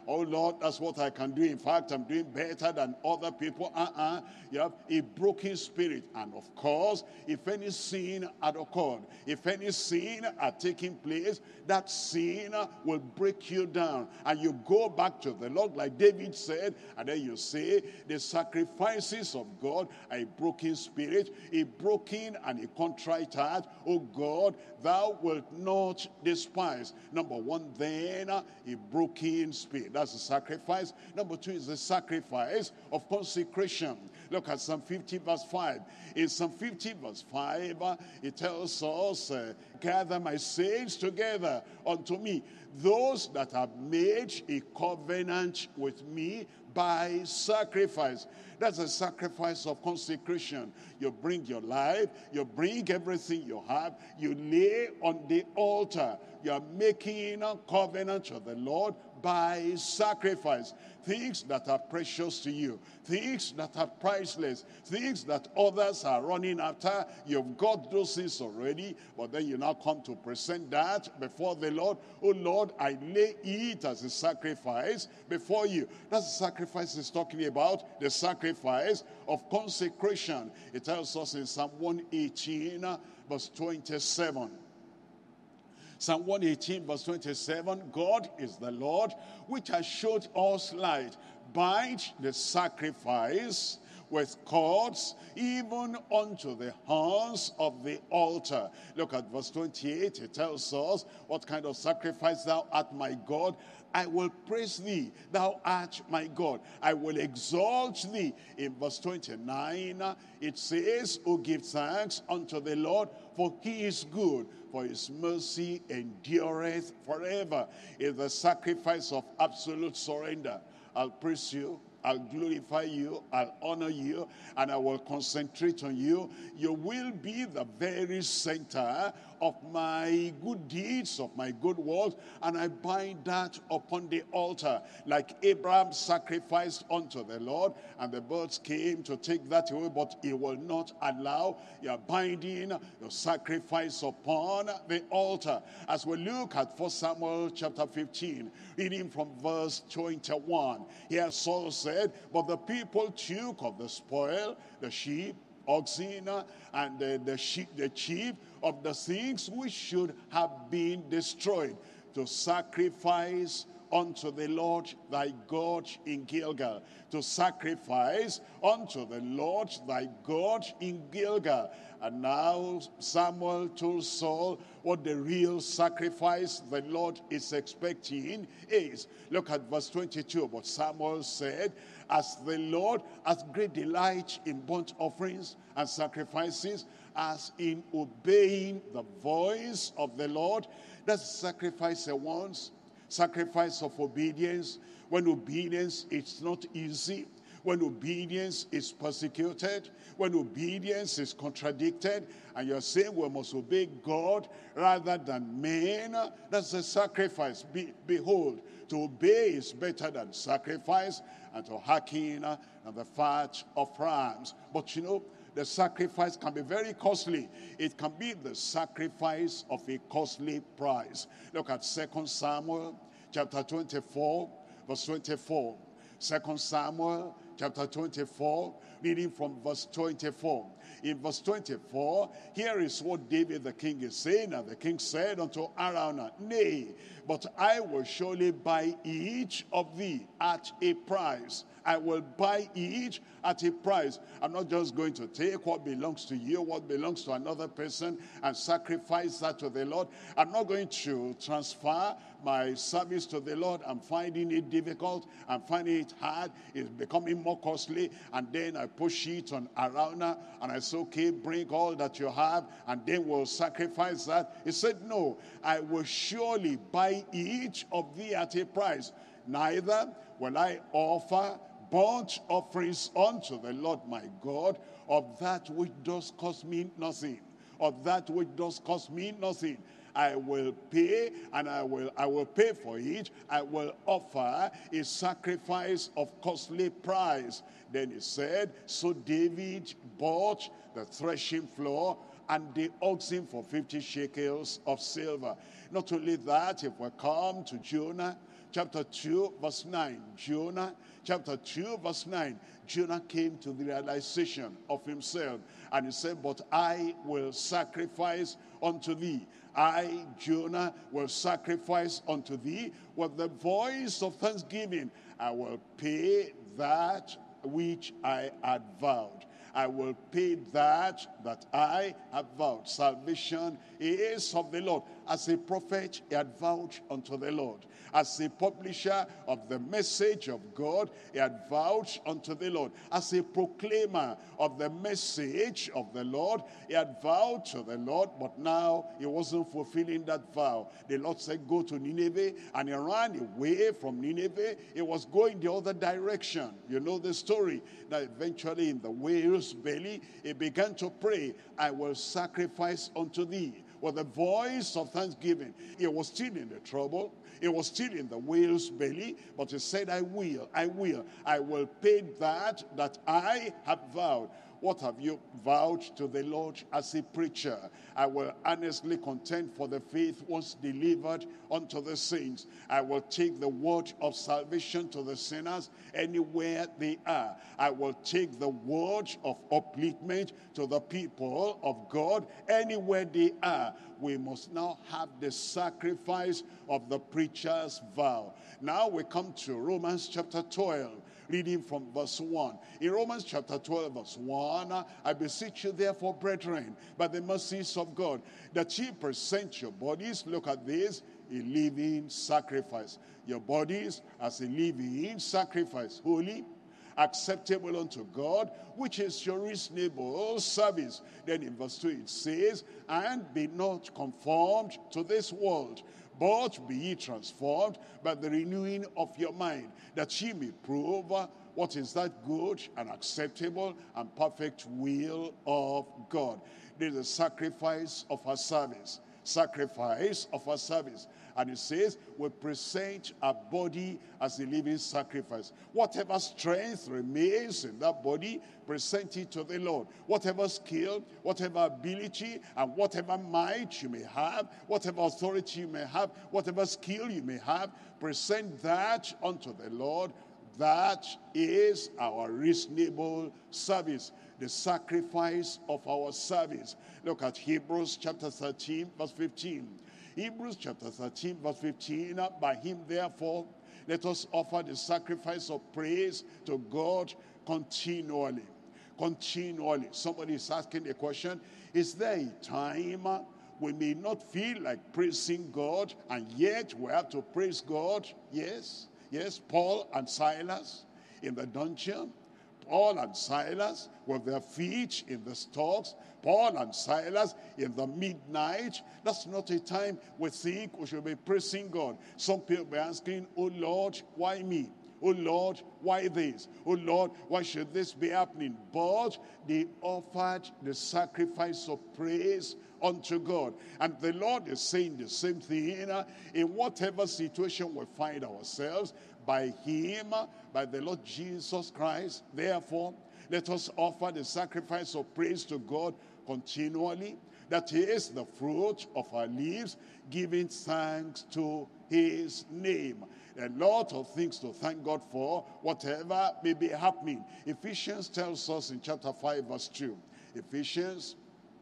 oh Lord, that's what I can do. In fact, I'm doing better than other people. Uh-uh. You have a broken spirit. And of course, if any sin had occurred, if any sin had taken place, that sin will break you down. And you go back to the Lord, like David said, and then you say, the sacrifices of God are a broken spirit, a broken and a contrite heart. Oh God, thou wilt not despise. Number one, then, a broken spirit. That's the sacrifice. Number two is the sacrifice of consecration. Look at Psalm fifty verse five. In Psalm fifty verse five, uh, it tells us, uh, gather my saints together unto me, those that have made a covenant with me by sacrifice. That's a sacrifice of consecration. You bring your life, you bring everything you have, you lay on the altar. You are making a covenant to the Lord by sacrifice. Things that are precious to you, things that are priceless, things that others are running after. You've got those things already, but then you now come to present that before the Lord. Oh Lord, I lay it as a sacrifice before you. That's the sacrifice he's talking about, the sacrifice of consecration. It tells us in Psalm one eighteen, verse twenty-seven. Psalm one eighteen verse twenty-seven, God is the Lord which has showed us light. Bind the sacrifice with cords, even unto the horns of the altar. Look at verse twenty-eight. It tells us, what kind of sacrifice thou art, my God? I will praise thee, thou art my God. I will exalt thee. In verse twenty-nine, it says, O give thanks unto the Lord, for he is good, for his mercy endureth forever. It's the sacrifice of absolute surrender. I'll praise you, I'll glorify you, I'll honor you, and I will concentrate on you. You will be the very center of my good deeds, of my good works, and I bind that upon the altar. Like Abraham sacrificed unto the Lord, and the birds came to take that away, but he will not allow. You are binding your sacrifice upon the altar. As we look at First Samuel chapter fifteen, reading from verse twenty-one, here Saul said, but the people took of the spoil, the sheep, oxen, and the, the sheep, the chief of the things which should have been destroyed, to sacrifice unto the Lord thy God in Gilgal. To sacrifice unto the Lord thy God in Gilgal. And now Samuel told Saul what the real sacrifice the Lord is expecting is. Look at verse twenty-two. But Samuel said, as the Lord has great delight in burnt offerings and sacrifices, as in obeying the voice of the Lord. That's the sacrifice he wants. Sacrifice of obedience. When obedience is not easy, when obedience is persecuted, when obedience is contradicted, and you're saying we must obey God rather than men, that's a sacrifice. Be, behold, to obey is better than sacrifice, and to hearken than the fat of rams. But you know, the sacrifice can be very costly. It can be the sacrifice of a costly price. Look at Second Samuel chapter twenty-four, verse twenty-four. Second Samuel chapter twenty-four, reading from verse twenty-four. In verse twenty-four, here is what David the king is saying. And the king said unto Araunah, nay, but I will surely buy each of thee at a price. I will buy each at a price. I'm not just going to take what belongs to you, what belongs to another person, and sacrifice that to the Lord. I'm not going to transfer my service to the Lord. I'm finding it difficult. I'm finding it hard. It's becoming more costly. And then I push it on Araunah, and I say, okay, bring all that you have, and then we'll sacrifice that. He said, no, I will surely buy each of thee at a price. Neither will I offer burnt offerings unto the Lord my God of that which does cost me nothing. Of that which does cost me nothing. I will pay, and I will I will pay for it. I will offer a sacrifice of costly price. Then he said, so David bought the threshing floor and the oxen for fifty shekels of silver. Not only that, if we come to Jonah chapter two, verse nine. Jonah, chapter two, verse nine. Jonah came to the realization of himself, and he said, but I will sacrifice unto thee. I, Jonah, will sacrifice unto thee with the voice of thanksgiving. I will pay that which I had vowed. I will pay that that I have vowed. Salvation is of the Lord. As a prophet, he had vowed unto the Lord. As a publisher of the message of God, he had vowed unto the Lord. As a proclaimer of the message of the Lord, he had vowed to the Lord, but now he wasn't fulfilling that vow. The Lord said, go to Nineveh, and he ran away from Nineveh. He was going the other direction. You know the story. Now eventually in the whale's belly, he began to pray, I will sacrifice unto thee with a voice of thanksgiving. He was still in the trouble. He was still in the whale's belly, but he said, I will, I will. I will pay that that I have vowed. What have you vowed to the Lord as a preacher? I will earnestly contend for the faith once delivered unto the saints. I will take the word of salvation to the sinners anywhere they are. I will take the word of upliftment to the people of God anywhere they are. We must now have the sacrifice of the preacher's vow. Now we come to Romans chapter twelve. Reading from verse one. In Romans chapter twelve, verse one, I beseech you therefore, brethren, by the mercies of God, that ye present your bodies, look at this, a living sacrifice. Your bodies as a living sacrifice, holy, acceptable unto God, which is your reasonable service. Then in verse two it says, and be not conformed to this world, but be ye transformed by the renewing of your mind, that ye may prove what is that good and acceptable and perfect will of God. There is a sacrifice of our service. Sacrifice of our service. And it says, we present our body as a living sacrifice. Whatever strength remains in that body, present it to the Lord. Whatever skill, whatever ability, and whatever might you may have, whatever authority you may have, whatever skill you may have, present that unto the Lord. That is our reasonable service, the sacrifice of our service. Look at Hebrews chapter thirteen, verse fifteen. Hebrews chapter thirteen, verse fifteen. By him, therefore, let us offer the sacrifice of praise to God continually. Continually. Somebody is asking a question. Is there a time we may not feel like praising God, and yet we have to praise God? Yes. Yes, Paul and Silas in the dungeon. Paul and Silas with their feet in the stocks. Paul and Silas in the midnight. That's not a time we think we should be praising God. Some people be asking, oh Lord, why me? Oh Lord, why this? Oh Lord, why should this be happening? But they offered the sacrifice of praise unto God. And the Lord is saying the same thing in whatever situation we find ourselves. By him, by the Lord Jesus Christ, therefore, let us offer the sacrifice of praise to God continually. That is the fruit of our lips, giving thanks to his name. A lot of things to thank God for, whatever may be happening. Ephesians tells us in chapter five, verse two. Ephesians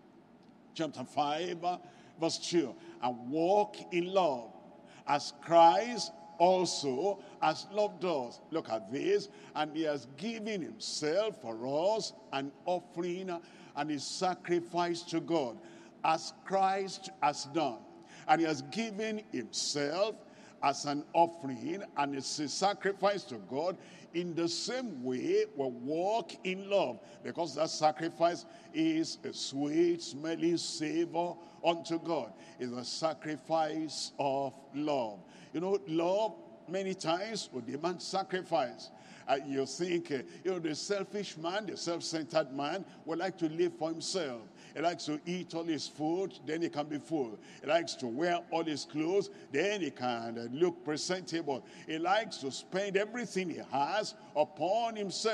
chapter five, verse two. And walk in love, as Christ also has loved us. Look at this. And he has given himself for us an offering and a sacrifice to God, as Christ has done. And he has given himself as an offering and it's a sacrifice to God. In the same way, we walk in love, because that sacrifice is a sweet smelling savor unto God. It's a sacrifice of love. You know, love many times will demand sacrifice. Uh, you think, uh, you know, the selfish man, the self-centered man would like to live for himself. He likes to eat all his food, then he can be full. He likes to wear all his clothes, then he can uh, look presentable. He likes to spend everything he has upon himself.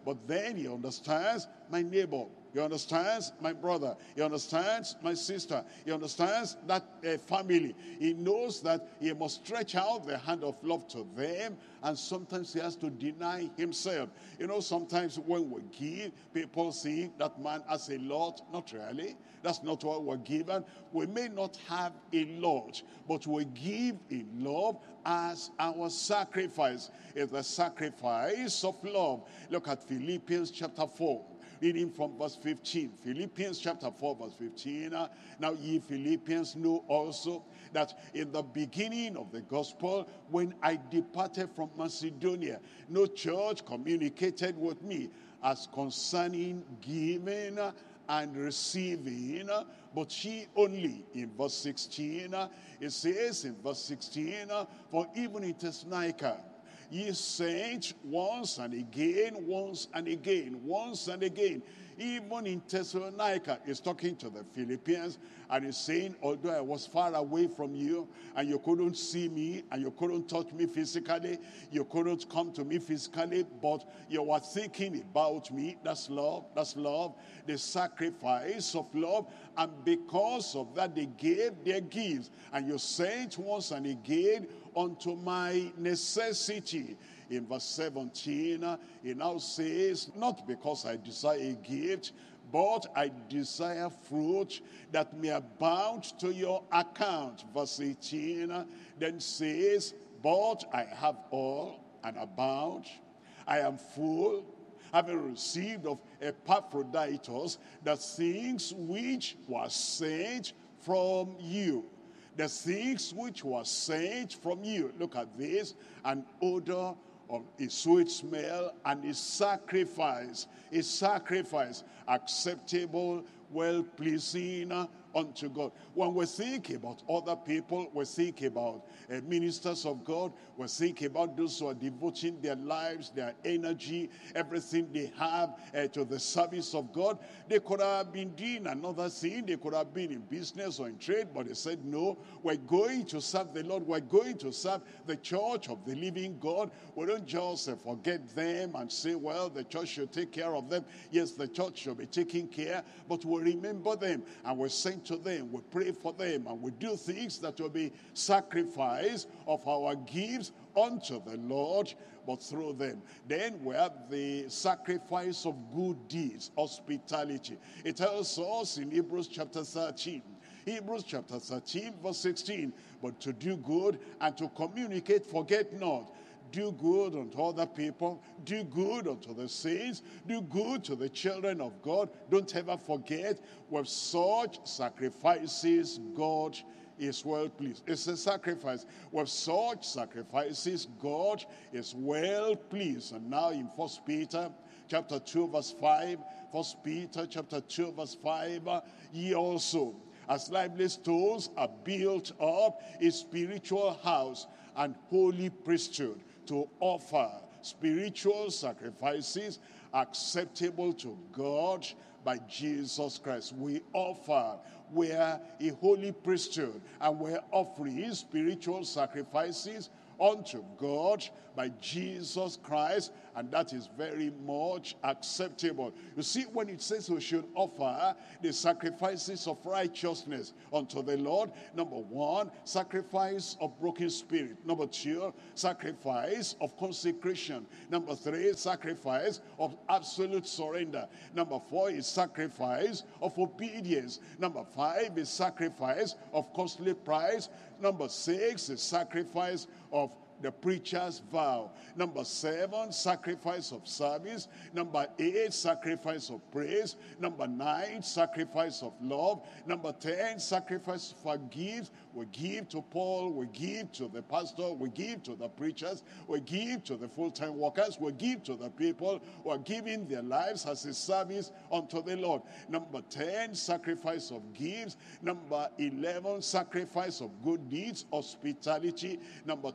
But then he understands my neighbor. He understands my brother. He understands my sister. He understands that uh, family. He knows that he must stretch out the hand of love to them, and sometimes he has to deny himself. You know, sometimes when we give, people see that man has a lot. Not really. That's not what we're given. We may not have a lot, but we give in love as our sacrifice. It's the sacrifice of love. Look at Philippians chapter four. Reading from verse fifteen. Philippians chapter four, verse fifteen. Uh, now ye Philippians know also that in the beginning of the gospel, when I departed from Macedonia, no church communicated with me as concerning giving and receiving, but she only. In verse sixteen, uh, it says in verse sixteen, uh, for even in Thessalonica, ye sent once and again, once and again, once and again. Even in Thessalonica, he's talking to the Philippians, and he's saying, although I was far away from you, and you couldn't see me, and you couldn't touch me physically, you couldn't come to me physically, but you were thinking about me. That's love, that's love, the sacrifice of love. And because of that, they gave their gifts. And you sent once and again unto my necessity. In verse seventeen, he now says, not because I desire a gift, but I desire fruit that may abound to your account. Verse eighteen then says, but I have all and abound. I am full, having received of Epaphroditus the things which were sent from you. The things which were sent from you. Look at this. An odor of a sweet smell and a sacrifice. A sacrifice acceptable, well-pleasing unto God. When we think about other people, we think about uh, ministers of God, we think about those who are devoting their lives, their energy, everything they have uh, to the service of God. They could have been doing another thing. They could have been in business or in trade, but they said, no, we're going to serve the Lord. We're going to serve the church of the living God. We don't just uh, forget them and say, well, the church should take care of them. Yes, the church should be taking care, but we remember them and we sing to them, we pray for them, and we do things that will be sacrifice of our gifts unto the Lord, but through them. Then we have the sacrifice of good deeds, hospitality. It tells us in Hebrews chapter thirteen. Hebrews chapter thirteen, verse sixteen. But to do good and to communicate, forget not. Do good unto other people. Do good unto the saints. Do good to the children of God. Don't ever forget, with such sacrifices, God is well pleased. It's a sacrifice. With such sacrifices, God is well pleased. And now in First Peter chapter two, verse five. First Peter chapter two, verse five. Ye also, as lively stones, are built up a spiritual house and holy priesthood, to offer spiritual sacrifices acceptable to God by Jesus Christ. We offer, we're a holy priesthood, and we're offering spiritual sacrifices unto God by Jesus Christ, and that is very much acceptable. You see, when it says we should offer the sacrifices of righteousness unto the Lord, number one, sacrifice of broken spirit. Number two, sacrifice of consecration. Number three, sacrifice of absolute surrender. Number four is sacrifice of obedience. Number five is sacrifice of costly price. Number six is sacrifice of the preacher's vow. Number seven, sacrifice of service. Number eight, sacrifice of praise. Number nine, sacrifice of love. Number ten, sacrifice for gifts. We give to Paul, we give to the pastor, we give to the preachers, we give to the full-time workers, we give to the people who are giving their lives as a service unto the Lord. Number ten, sacrifice of gifts. Number eleven, sacrifice of good deeds, hospitality. Number twelve,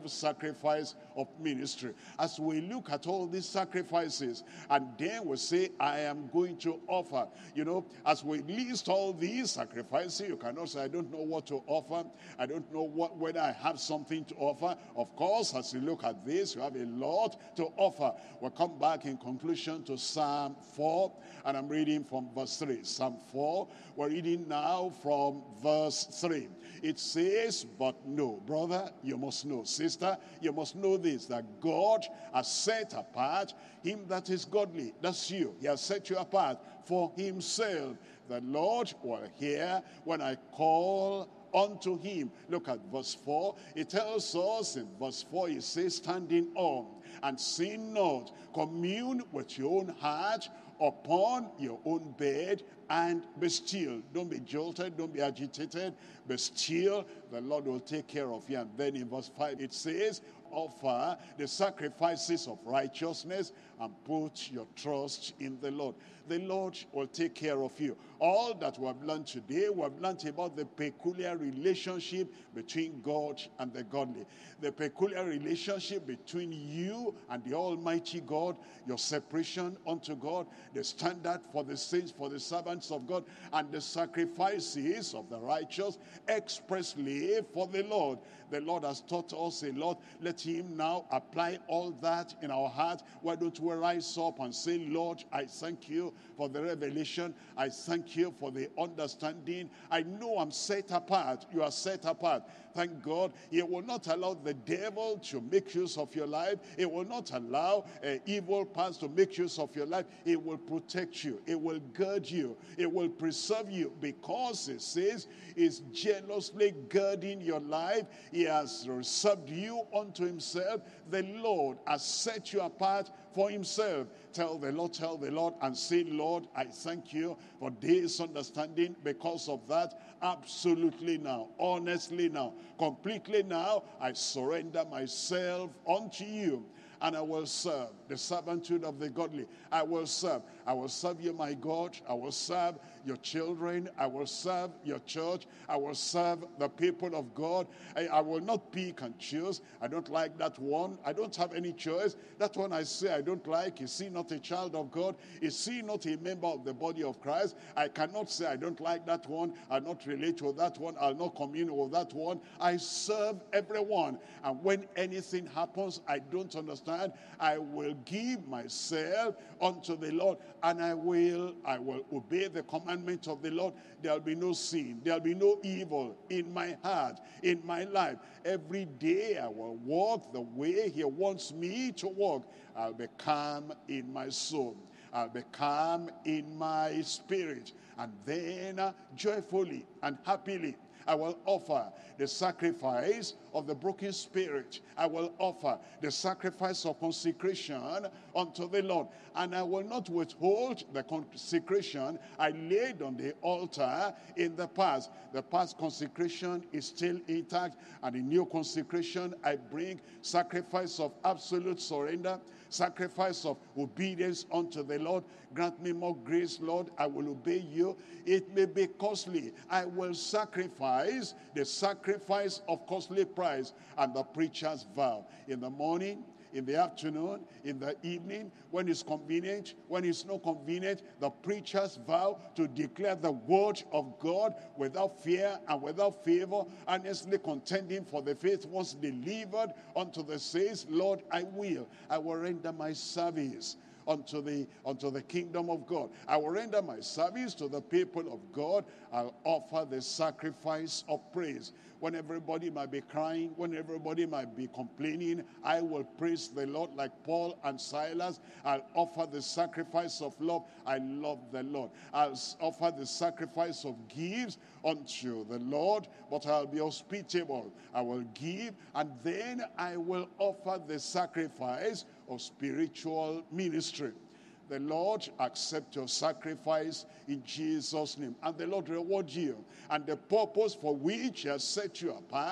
sacrifice of ministry. As we look at all these sacrifices, and then we say, I am going to offer. You know, as we list all these sacrifices, you cannot say, I don't know what to offer. I don't know what whether I have something to offer. Of course, as you look at this, you have a lot to offer. We'll come back in conclusion to Psalm four, and I'm reading from verse three. Psalm four, we're reading now from verse three. It says, but no, brother, you must know, sister, you must know this, that God has set apart him that is godly. That's you. He has set you apart for himself. The Lord will hear when I call unto him. Look at verse four. It tells us in verse four, it says, standing on and sin not, commune with your own heart upon your own bed, and be still. Don't be jolted, don't be agitated, be still. The Lord will take care of you. And then in verse five it says, offer the sacrifices of righteousness and put your trust in the Lord. The Lord will take care of you. All that we have learned today, we have learned about the peculiar relationship between God and the godly. The peculiar relationship between you and the Almighty God, your separation unto God, the standard for the saints, for the servants of God, and the sacrifices of the righteous expressly for the Lord. The Lord has taught us a lot. Let him now apply all that in our heart. Why don't we rise up and say, Lord, I thank you for the revelation. I thank you for the understanding. I know I'm set apart. You are set apart. Thank God. He will not allow the devil to make use of your life. He will not allow uh, evil paths to make use of your life. He will protect you. He will guard you. He will preserve you, because it says he's jealously guarding your life. He has reserved you unto himself. The Lord has set you apart for himself. Tell the Lord, tell the Lord, and say, Lord, I thank you for this understanding. Because of that, absolutely now, honestly now, completely now, I surrender myself unto you. And I will serve the servanthood of the godly. I will serve. I will serve you, my God. I will serve your children. I will serve your church. I will serve the people of God. I, I will not pick and choose. I don't like that one. I don't have any choice. That one I say I don't like. Is he not a child of God? Is he not a member of the body of Christ? I cannot say I don't like that one. I'll not relate with that one. I'll not commune with that one. I serve everyone. And when anything happens I don't understand, I will give myself unto the Lord, and I will I will obey the commandment of the Lord. There'll be no sin, there'll be no evil in my heart, in my life. Every day I will walk the way he wants me to walk. I'll be calm in my soul. I'll be calm in my spirit. And then uh, joyfully and happily I will offer the sacrifice of the broken spirit. I will offer the sacrifice of consecration unto the Lord. And I will not withhold the consecration I laid on the altar in the past. The past consecration is still intact, and the new consecration I bring sacrifice of absolute surrender, sacrifice of obedience unto the Lord. Grant me more grace, Lord. I will obey you. It may be costly. I will sacrifice the sacrifice of costly price. And the preacher's vow, in the morning, in the afternoon, in the evening, when it's convenient, when it's not convenient, the preacher's vow to declare the word of God without fear and without favor, earnestly contending for the faith once delivered unto the saints. Lord, I will. I will render my service unto the unto the kingdom of God. I will render my service to the people of God. I'll offer the sacrifice of praise. When everybody might be crying, when everybody might be complaining, I will praise the Lord like Paul and Silas. I'll offer the sacrifice of love. I love the Lord. I'll offer the sacrifice of gifts unto the Lord, but I'll be hospitable. I will give, and then I will offer the sacrifice of spiritual ministry. The Lord accept your sacrifice in Jesus' name. And the Lord reward you. And the purpose for which he has set you apart,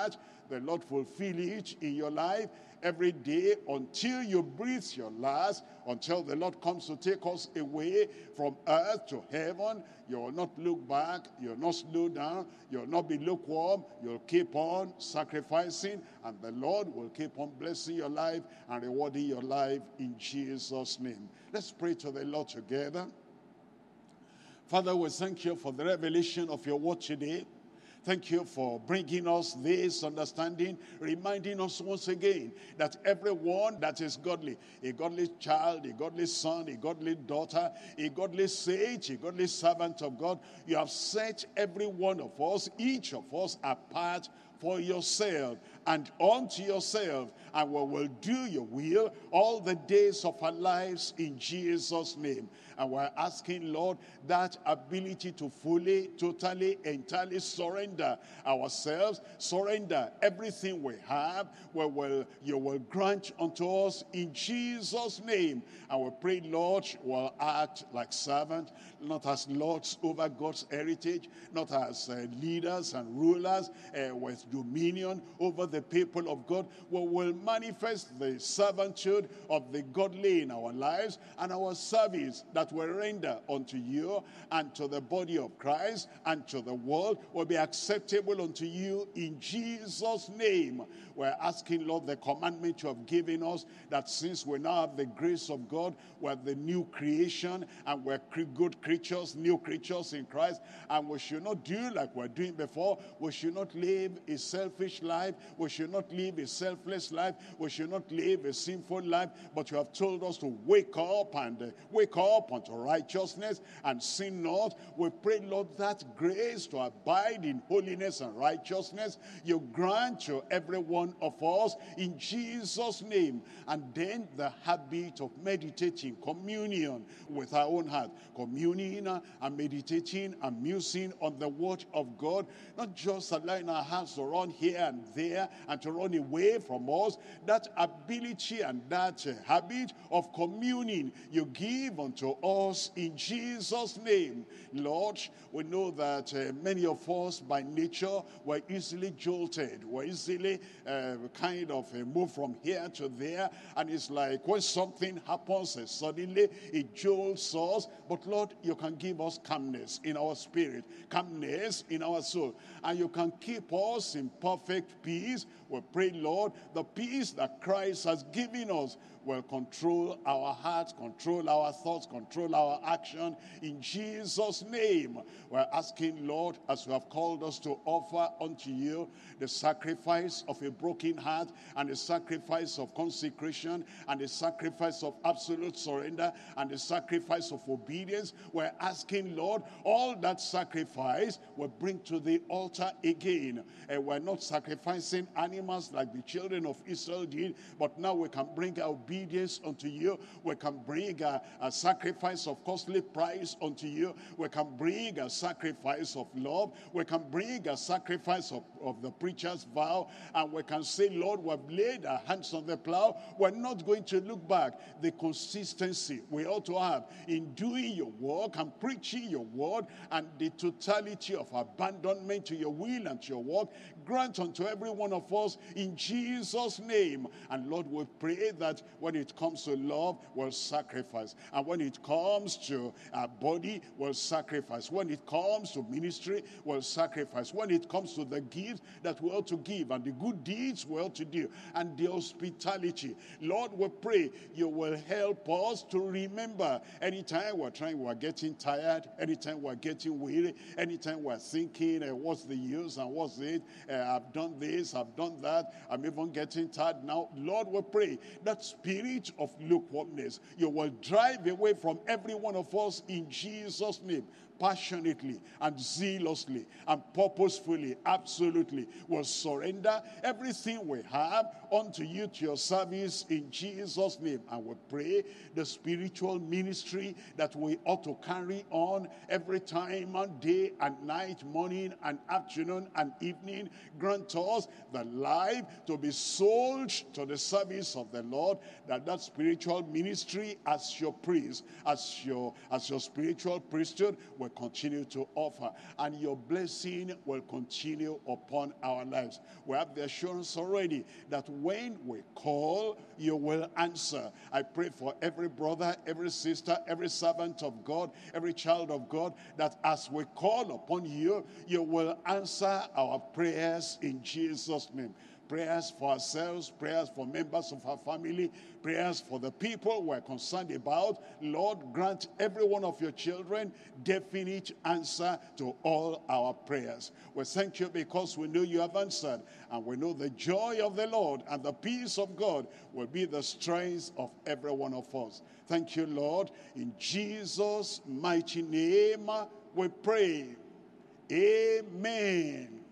the Lord fulfill it in your life every day until you breathe your last, until the Lord comes to take us away from earth to heaven. You will not look back, you'll not slow down, you'll not be lukewarm, you'll keep on sacrificing, and the Lord will keep on blessing your life and rewarding your life in Jesus' name. Let's pray to the Lord together. Father, we thank you for the revelation of your word today. Thank you for bringing us this understanding, reminding us once again that everyone that is godly, a godly child, a godly son, a godly daughter, a godly sage, a godly servant of God, you have set every one of us, each of us, apart for yourself and unto yourself, and we will do your will all the days of our lives in Jesus' name. And we're asking, Lord, that ability to fully, totally, entirely surrender ourselves, surrender everything we have, we will, you will grant unto us in Jesus' name. And we pray, Lord, we'll act like servants, not as lords over God's heritage, not as uh, leaders and rulers uh, with dominion over the people of God. We will manifest the servanthood of the godly in our lives, and our service that we render unto you and to the body of Christ and to the world will be acceptable unto you in Jesus' name. We're asking, Lord, the commandment you have given us, that since we now have the grace of God, we're the new creation, and we're good creatures, new creatures in Christ, and we should not do like we're doing before. We should not live a selfish life. We should not live a selfless life. We should not live a sinful life, but you have told us to wake up and uh, wake up unto righteousness and sin not. We pray, Lord, that grace to abide in holiness and righteousness, you grant to every one of us in Jesus' name. And then the habit of meditating, communion with our own heart, communing and meditating and musing on the word of God, not just allowing our hearts to run here and there and to run away from us. That ability and that uh, habit of communing you give unto us in Jesus' name. Lord, we know that uh, many of us by nature were easily jolted, were easily uh, kind of uh, moved from here to there, and it's like when something happens uh, suddenly it jolts us. But Lord, you can give us calmness in our spirit, calmness in our soul, and you can keep us in perfect peace. We pray, Lord, the peace that Christ has given us will control our hearts, control our thoughts, control our action in Jesus' name. We're asking, Lord, as you have called us to offer unto you the sacrifice of a broken heart and the sacrifice of consecration and the sacrifice of absolute surrender and the sacrifice of obedience, we're asking, Lord, all that sacrifice will bring to the altar again. And we're not sacrificing animals like the children of Israel did, but now we can bring our obedience unto you. We can bring a, a sacrifice of costly price unto you. We can bring a sacrifice of love. We can bring a sacrifice of, of the preacher's vow. And we can say, Lord, we've laid our hands on the plow. We're not going to look back. The consistency we ought to have in doing your work and preaching your word, and the totality of abandonment to your will and to your work, grant unto every one of us in Jesus' name. And Lord, we pray that when it comes to love, we'll sacrifice. And when it comes to our body, we'll sacrifice. When it comes to ministry, we'll sacrifice. When it comes to the gifts that we ought to give and the good deeds we ought to do and the hospitality, Lord, we pray you will help us to remember anytime we're trying, we're getting tired, anytime we're getting weary, anytime we're thinking, uh, what's the use and what's it? Uh, I've done this, I've done that, I'm even getting tired now. Lord, we pray that spirit of lukewarmness, you will drive away from every one of us in Jesus' name. Passionately and zealously and purposefully, absolutely, will surrender everything we have unto you, to your service in Jesus' name. And we pray the spiritual ministry that we ought to carry on every time and day and night, morning and afternoon and evening, Grant us the life to be sold to the service of the Lord, that that spiritual ministry as your priest, as your, as your spiritual priesthood will continue to offer, and your blessing will continue upon our lives. We have the assurance already that when we call, you will answer. I pray for every brother, every sister, every servant of God, every child of God, that as we call upon you, you will answer our prayers in Jesus' name. Prayers for ourselves, prayers for members of our family, prayers for the people we're concerned about. Lord, grant every one of your children definite answer to all our prayers. We thank you because we know you have answered, and we know the joy of the Lord and the peace of God will be the strength of every one of us. Thank you, Lord. In Jesus' mighty name we pray. Amen.